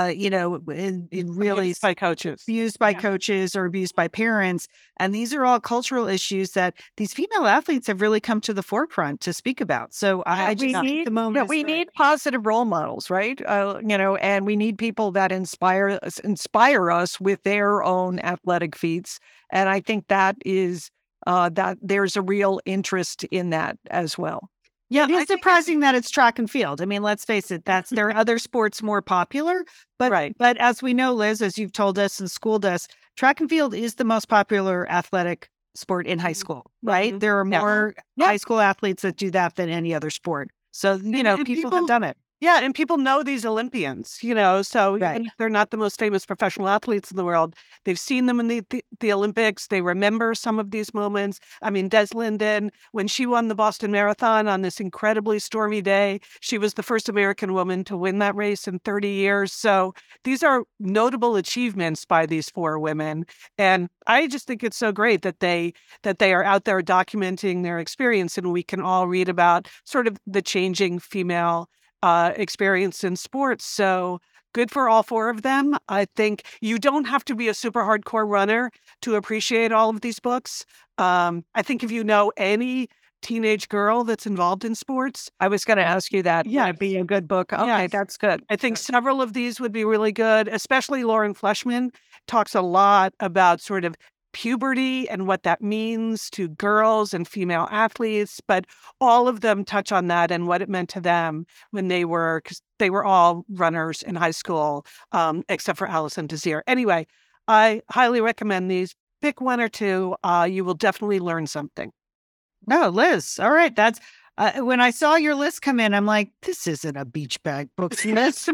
really abused by coaches or abused by parents. And these are all cultural issues that these female athletes have really come to the forefront to speak about. So we need positive role models, right? And we need people that inspire us with their own athletic feats. And I think that is that there's a real interest in that as well. Yeah, it's surprising that it's track and field. I mean, let's face it, there are other sports more popular. But But as we know, Liz, as you've told us and schooled us, track and field is the most popular athletic sport in high school, right? Mm-hmm. There are more high school athletes that do that than any other sport. So, people have done it. Yeah, and people know these Olympians, so even if they're not the most famous professional athletes in the world, they've seen them in the Olympics. They remember some of these moments. I mean, Des Linden, when she won the Boston Marathon on this incredibly stormy day, she was the first American woman to win that race in 30 years. So these are notable achievements by these 4 women. And I just think it's so great that they are out there documenting their experience, and we can all read about sort of the changing female experience in sports. So good for all 4 of them. I think you don't have to be a super hardcore runner to appreciate all of these books. I think if you know any teenage girl that's involved in sports. I was going to ask you that. Yeah. Would it be a good book? Okay, Yes. that's good. I think several of these would be really good, especially Lauren Fleshman talks a lot about sort of puberty and what that means to girls and female athletes, but all of them touch on that and what it meant to them when because they were all runners in high school, except for Allison Desir. Anyway, I highly recommend these. Pick one or two. You will definitely learn something. No, Liz. All right. That's when I saw your list come in, I'm like, this isn't a beach bag books list.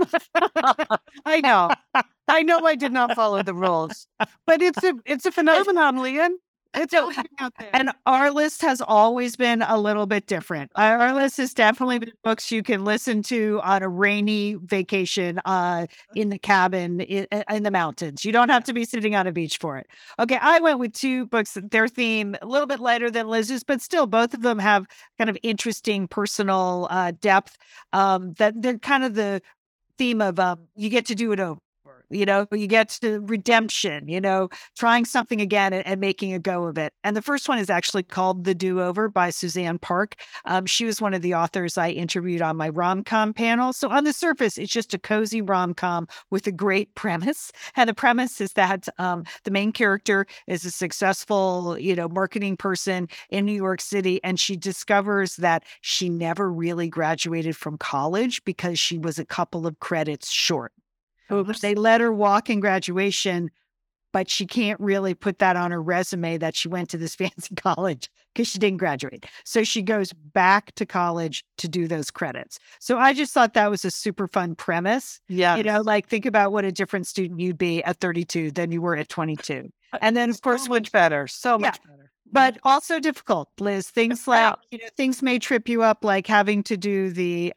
I know. I know I did not follow the rules, but it's a phenomenon, Leanne. It's So- out there. And our list has always been a little bit different. Our list has definitely been books you can listen to on a rainy vacation in the cabin in the mountains. You don't have to be sitting on a beach for it. Okay, I went with two books. Their theme a little bit lighter than Liz's, but still both of them have kind of interesting personal depth. That they're kind of the theme of you get to do it over. You get to redemption, trying something again and making a go of it. And the first one is actually called The Do-Over by Suzanne Park. She was one of the authors I interviewed on my rom-com panel. So on the surface, it's just a cozy rom-com with a great premise. And the premise is that the main character is a successful, marketing person in New York City. And she discovers that she never really graduated from college because she was a couple of credits short. They let her walk in graduation, but she can't really put that on her resume that she went to this fancy college because she didn't graduate. So she goes back to college to do those credits. So I just thought that was a super fun premise. Yeah. Think about what a different student you'd be at 32 than you were at 22. And then, of course, So much better. So much better. but also difficult, Liz. Things like, things may trip you up, like having to do the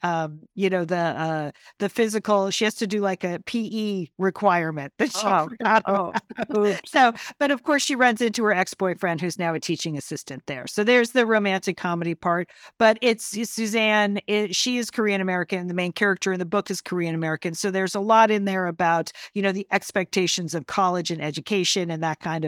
physical. She has to do like a PE requirement that she forgot about. But of course, she runs into her ex-boyfriend, who's now a teaching assistant there. So there's the romantic comedy part. But it's Suzanne. She is Korean American. The main character in the book is Korean American. So there's a lot in there about the expectations of college and education and that kind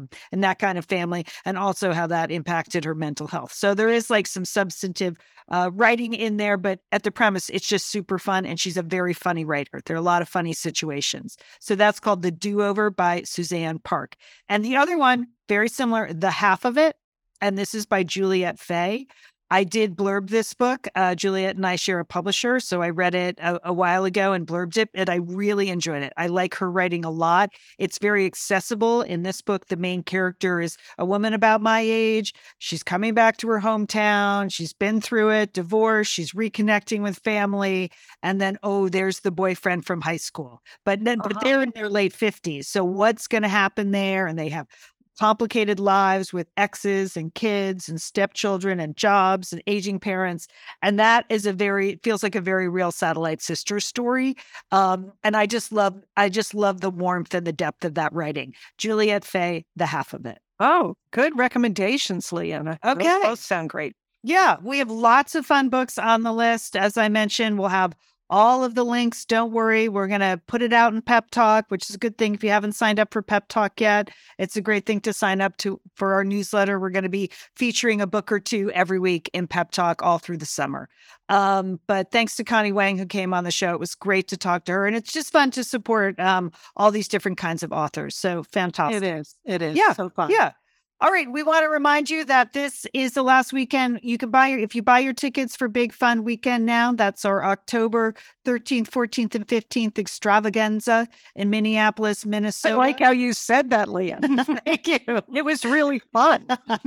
of family, and also how that impacted her mental health. So there is like some substantive writing in there, but at the premise, it's just super fun. And she's a very funny writer. There are a lot of funny situations. So that's called The Do-Over by Suzanne Park. And the other one, very similar, The Half of It. And this is by Juliet Fay. I did blurb this book. Juliet and I share a publisher, so I read it a while ago and blurbed it, and I really enjoyed it. I like her writing a lot. It's very accessible. In this book, the main character is a woman about my age. She's coming back to her hometown. She's been through it, divorce. She's reconnecting with family. And then, there's the boyfriend from high school. But they're in their late 50s. So what's going to happen there? And they have complicated lives with exes and kids and stepchildren and jobs and aging parents. And that is feels like a very real Satellite Sisters story. And I just love the warmth and the depth of that writing. Juliet Fay, The Half of It. Oh, good recommendations, Leanna. Okay. Those both sound great. Yeah, we have lots of fun books on the list. As I mentioned, we'll have all of the links. Don't worry. We're going to put it out in Pep Talk, which is a good thing. If you haven't signed up for Pep Talk yet, it's a great thing to sign up for our newsletter. We're going to be featuring a book or two every week in Pep Talk all through the summer. But thanks to Connie Wang, who came on the show. It was great to talk to her. And it's just fun to support all these different kinds of authors. So fantastic. It is. Yeah. So fun. Yeah. All right. We want to remind you that this is the last weekend. You can if you buy your tickets for Big Fun Weekend now, that's our October 13th, 14th, and 15th extravaganza in Minneapolis, Minnesota. I like how you said that, Leanna. Thank you. It was really fun.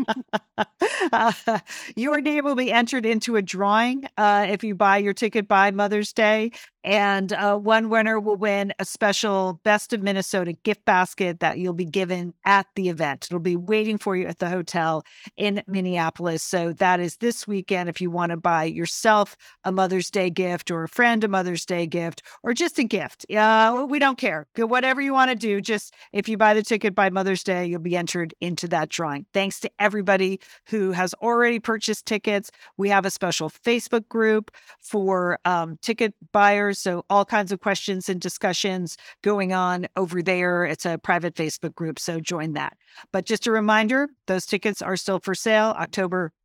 Your name will be entered into a drawing if you buy your ticket by Mother's Day. And one winner will win a special Best of Minnesota gift basket that you'll be given at the event. It'll be waiting for you at the hotel in Minneapolis. So that is this weekend if you want to buy yourself a Mother's Day gift or a friend a Mother's Day gift or just a gift. We don't care. Whatever you want to do, just if you buy the ticket by Mother's Day, you'll be entered into that drawing. Thanks to everybody who has already purchased tickets. We have a special Facebook group for ticket buyers. So all kinds of questions and discussions going on over there. It's a private Facebook group, so join that. But just a reminder, those tickets are still for sale October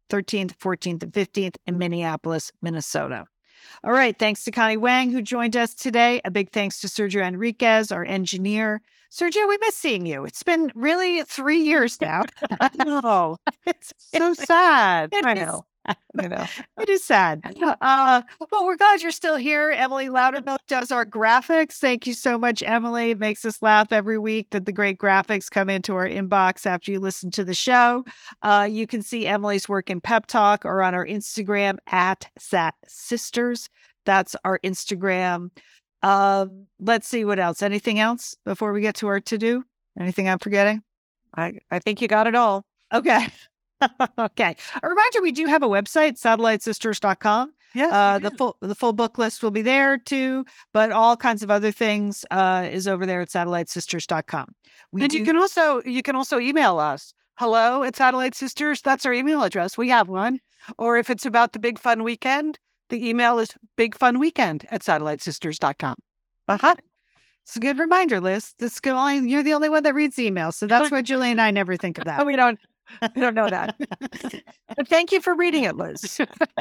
13th, 14th, and 15th in Minneapolis, Minnesota. All right. Thanks to Connie Wang, who joined us today. A big thanks to Sergio Enriquez, our engineer. Sergio, we miss seeing you. It's been really 3 years now. No, it's so sad. It I is. know. It is sad. But we're glad you're still here. Emily Loudermilk does our graphics. Thank you so much, Emily. It makes us laugh every week that the great graphics come into our inbox after you listen to the show. You can see Emily's work in Pep Talk or on our Instagram at Sat Sisters. That's our Instagram. Let's see what else. Anything else before we get to our to-do? Anything I'm forgetting? I think you got it all. Okay. Okay. A reminder, we do have a website, satellitesisters.com. Yes, the full book list will be there too, but all kinds of other things is over there at satellitesisters.com. you can also email us. hello@satellitesisters. That's our email address. We have one. Or if it's about the Big Fun Weekend, the email is bigfunweekend@satellitesisters.com. It's a good reminder, Liz. You're the only one that reads emails, so that's why Julie and I never think of that. We don't know that. But thank you for reading it, Liz.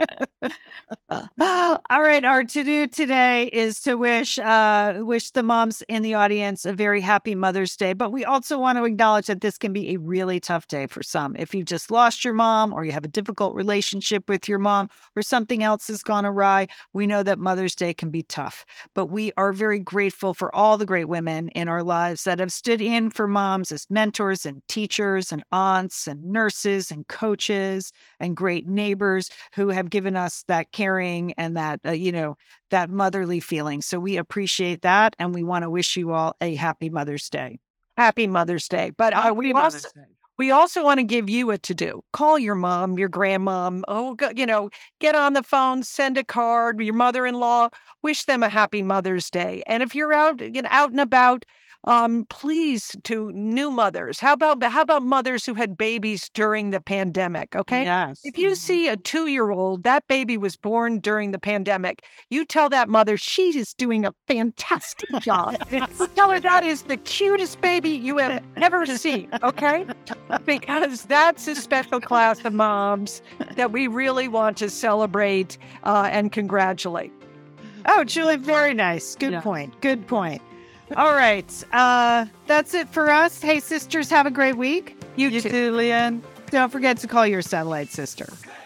All right. Our to-do today is to wish the moms in the audience a very happy Mother's Day. But we also want to acknowledge that this can be a really tough day for some. If you've just lost your mom, or you have a difficult relationship with your mom, or something else has gone awry, we know that Mother's Day can be tough. But we are very grateful for all the great women in our lives that have stood in for moms as mentors and teachers and aunts and nurses and coaches and great neighbors who have given us that caring and that, that motherly feeling. So we appreciate that. And we want to wish you all a happy Mother's Day. Happy Mother's Day. But we also want to give you a to-do. Call your mom, your grandmom. Get on the phone, send a card, your mother-in-law, wish them a happy Mother's Day. And if you're out and about, please, to new mothers. How about mothers who had babies during the pandemic? Okay. Yes. If you see a 2-year-old, that baby was born during the pandemic, you tell that mother she is doing a fantastic job. Tell her that is the cutest baby you have ever seen. Okay. Because that's a special class of moms that we really want to celebrate and congratulate. Oh, Julie, very nice. Good point. Good point. All right. That's it for us. Hey, sisters, have a great week. You too, Leanne. Don't forget to call your satellite sister.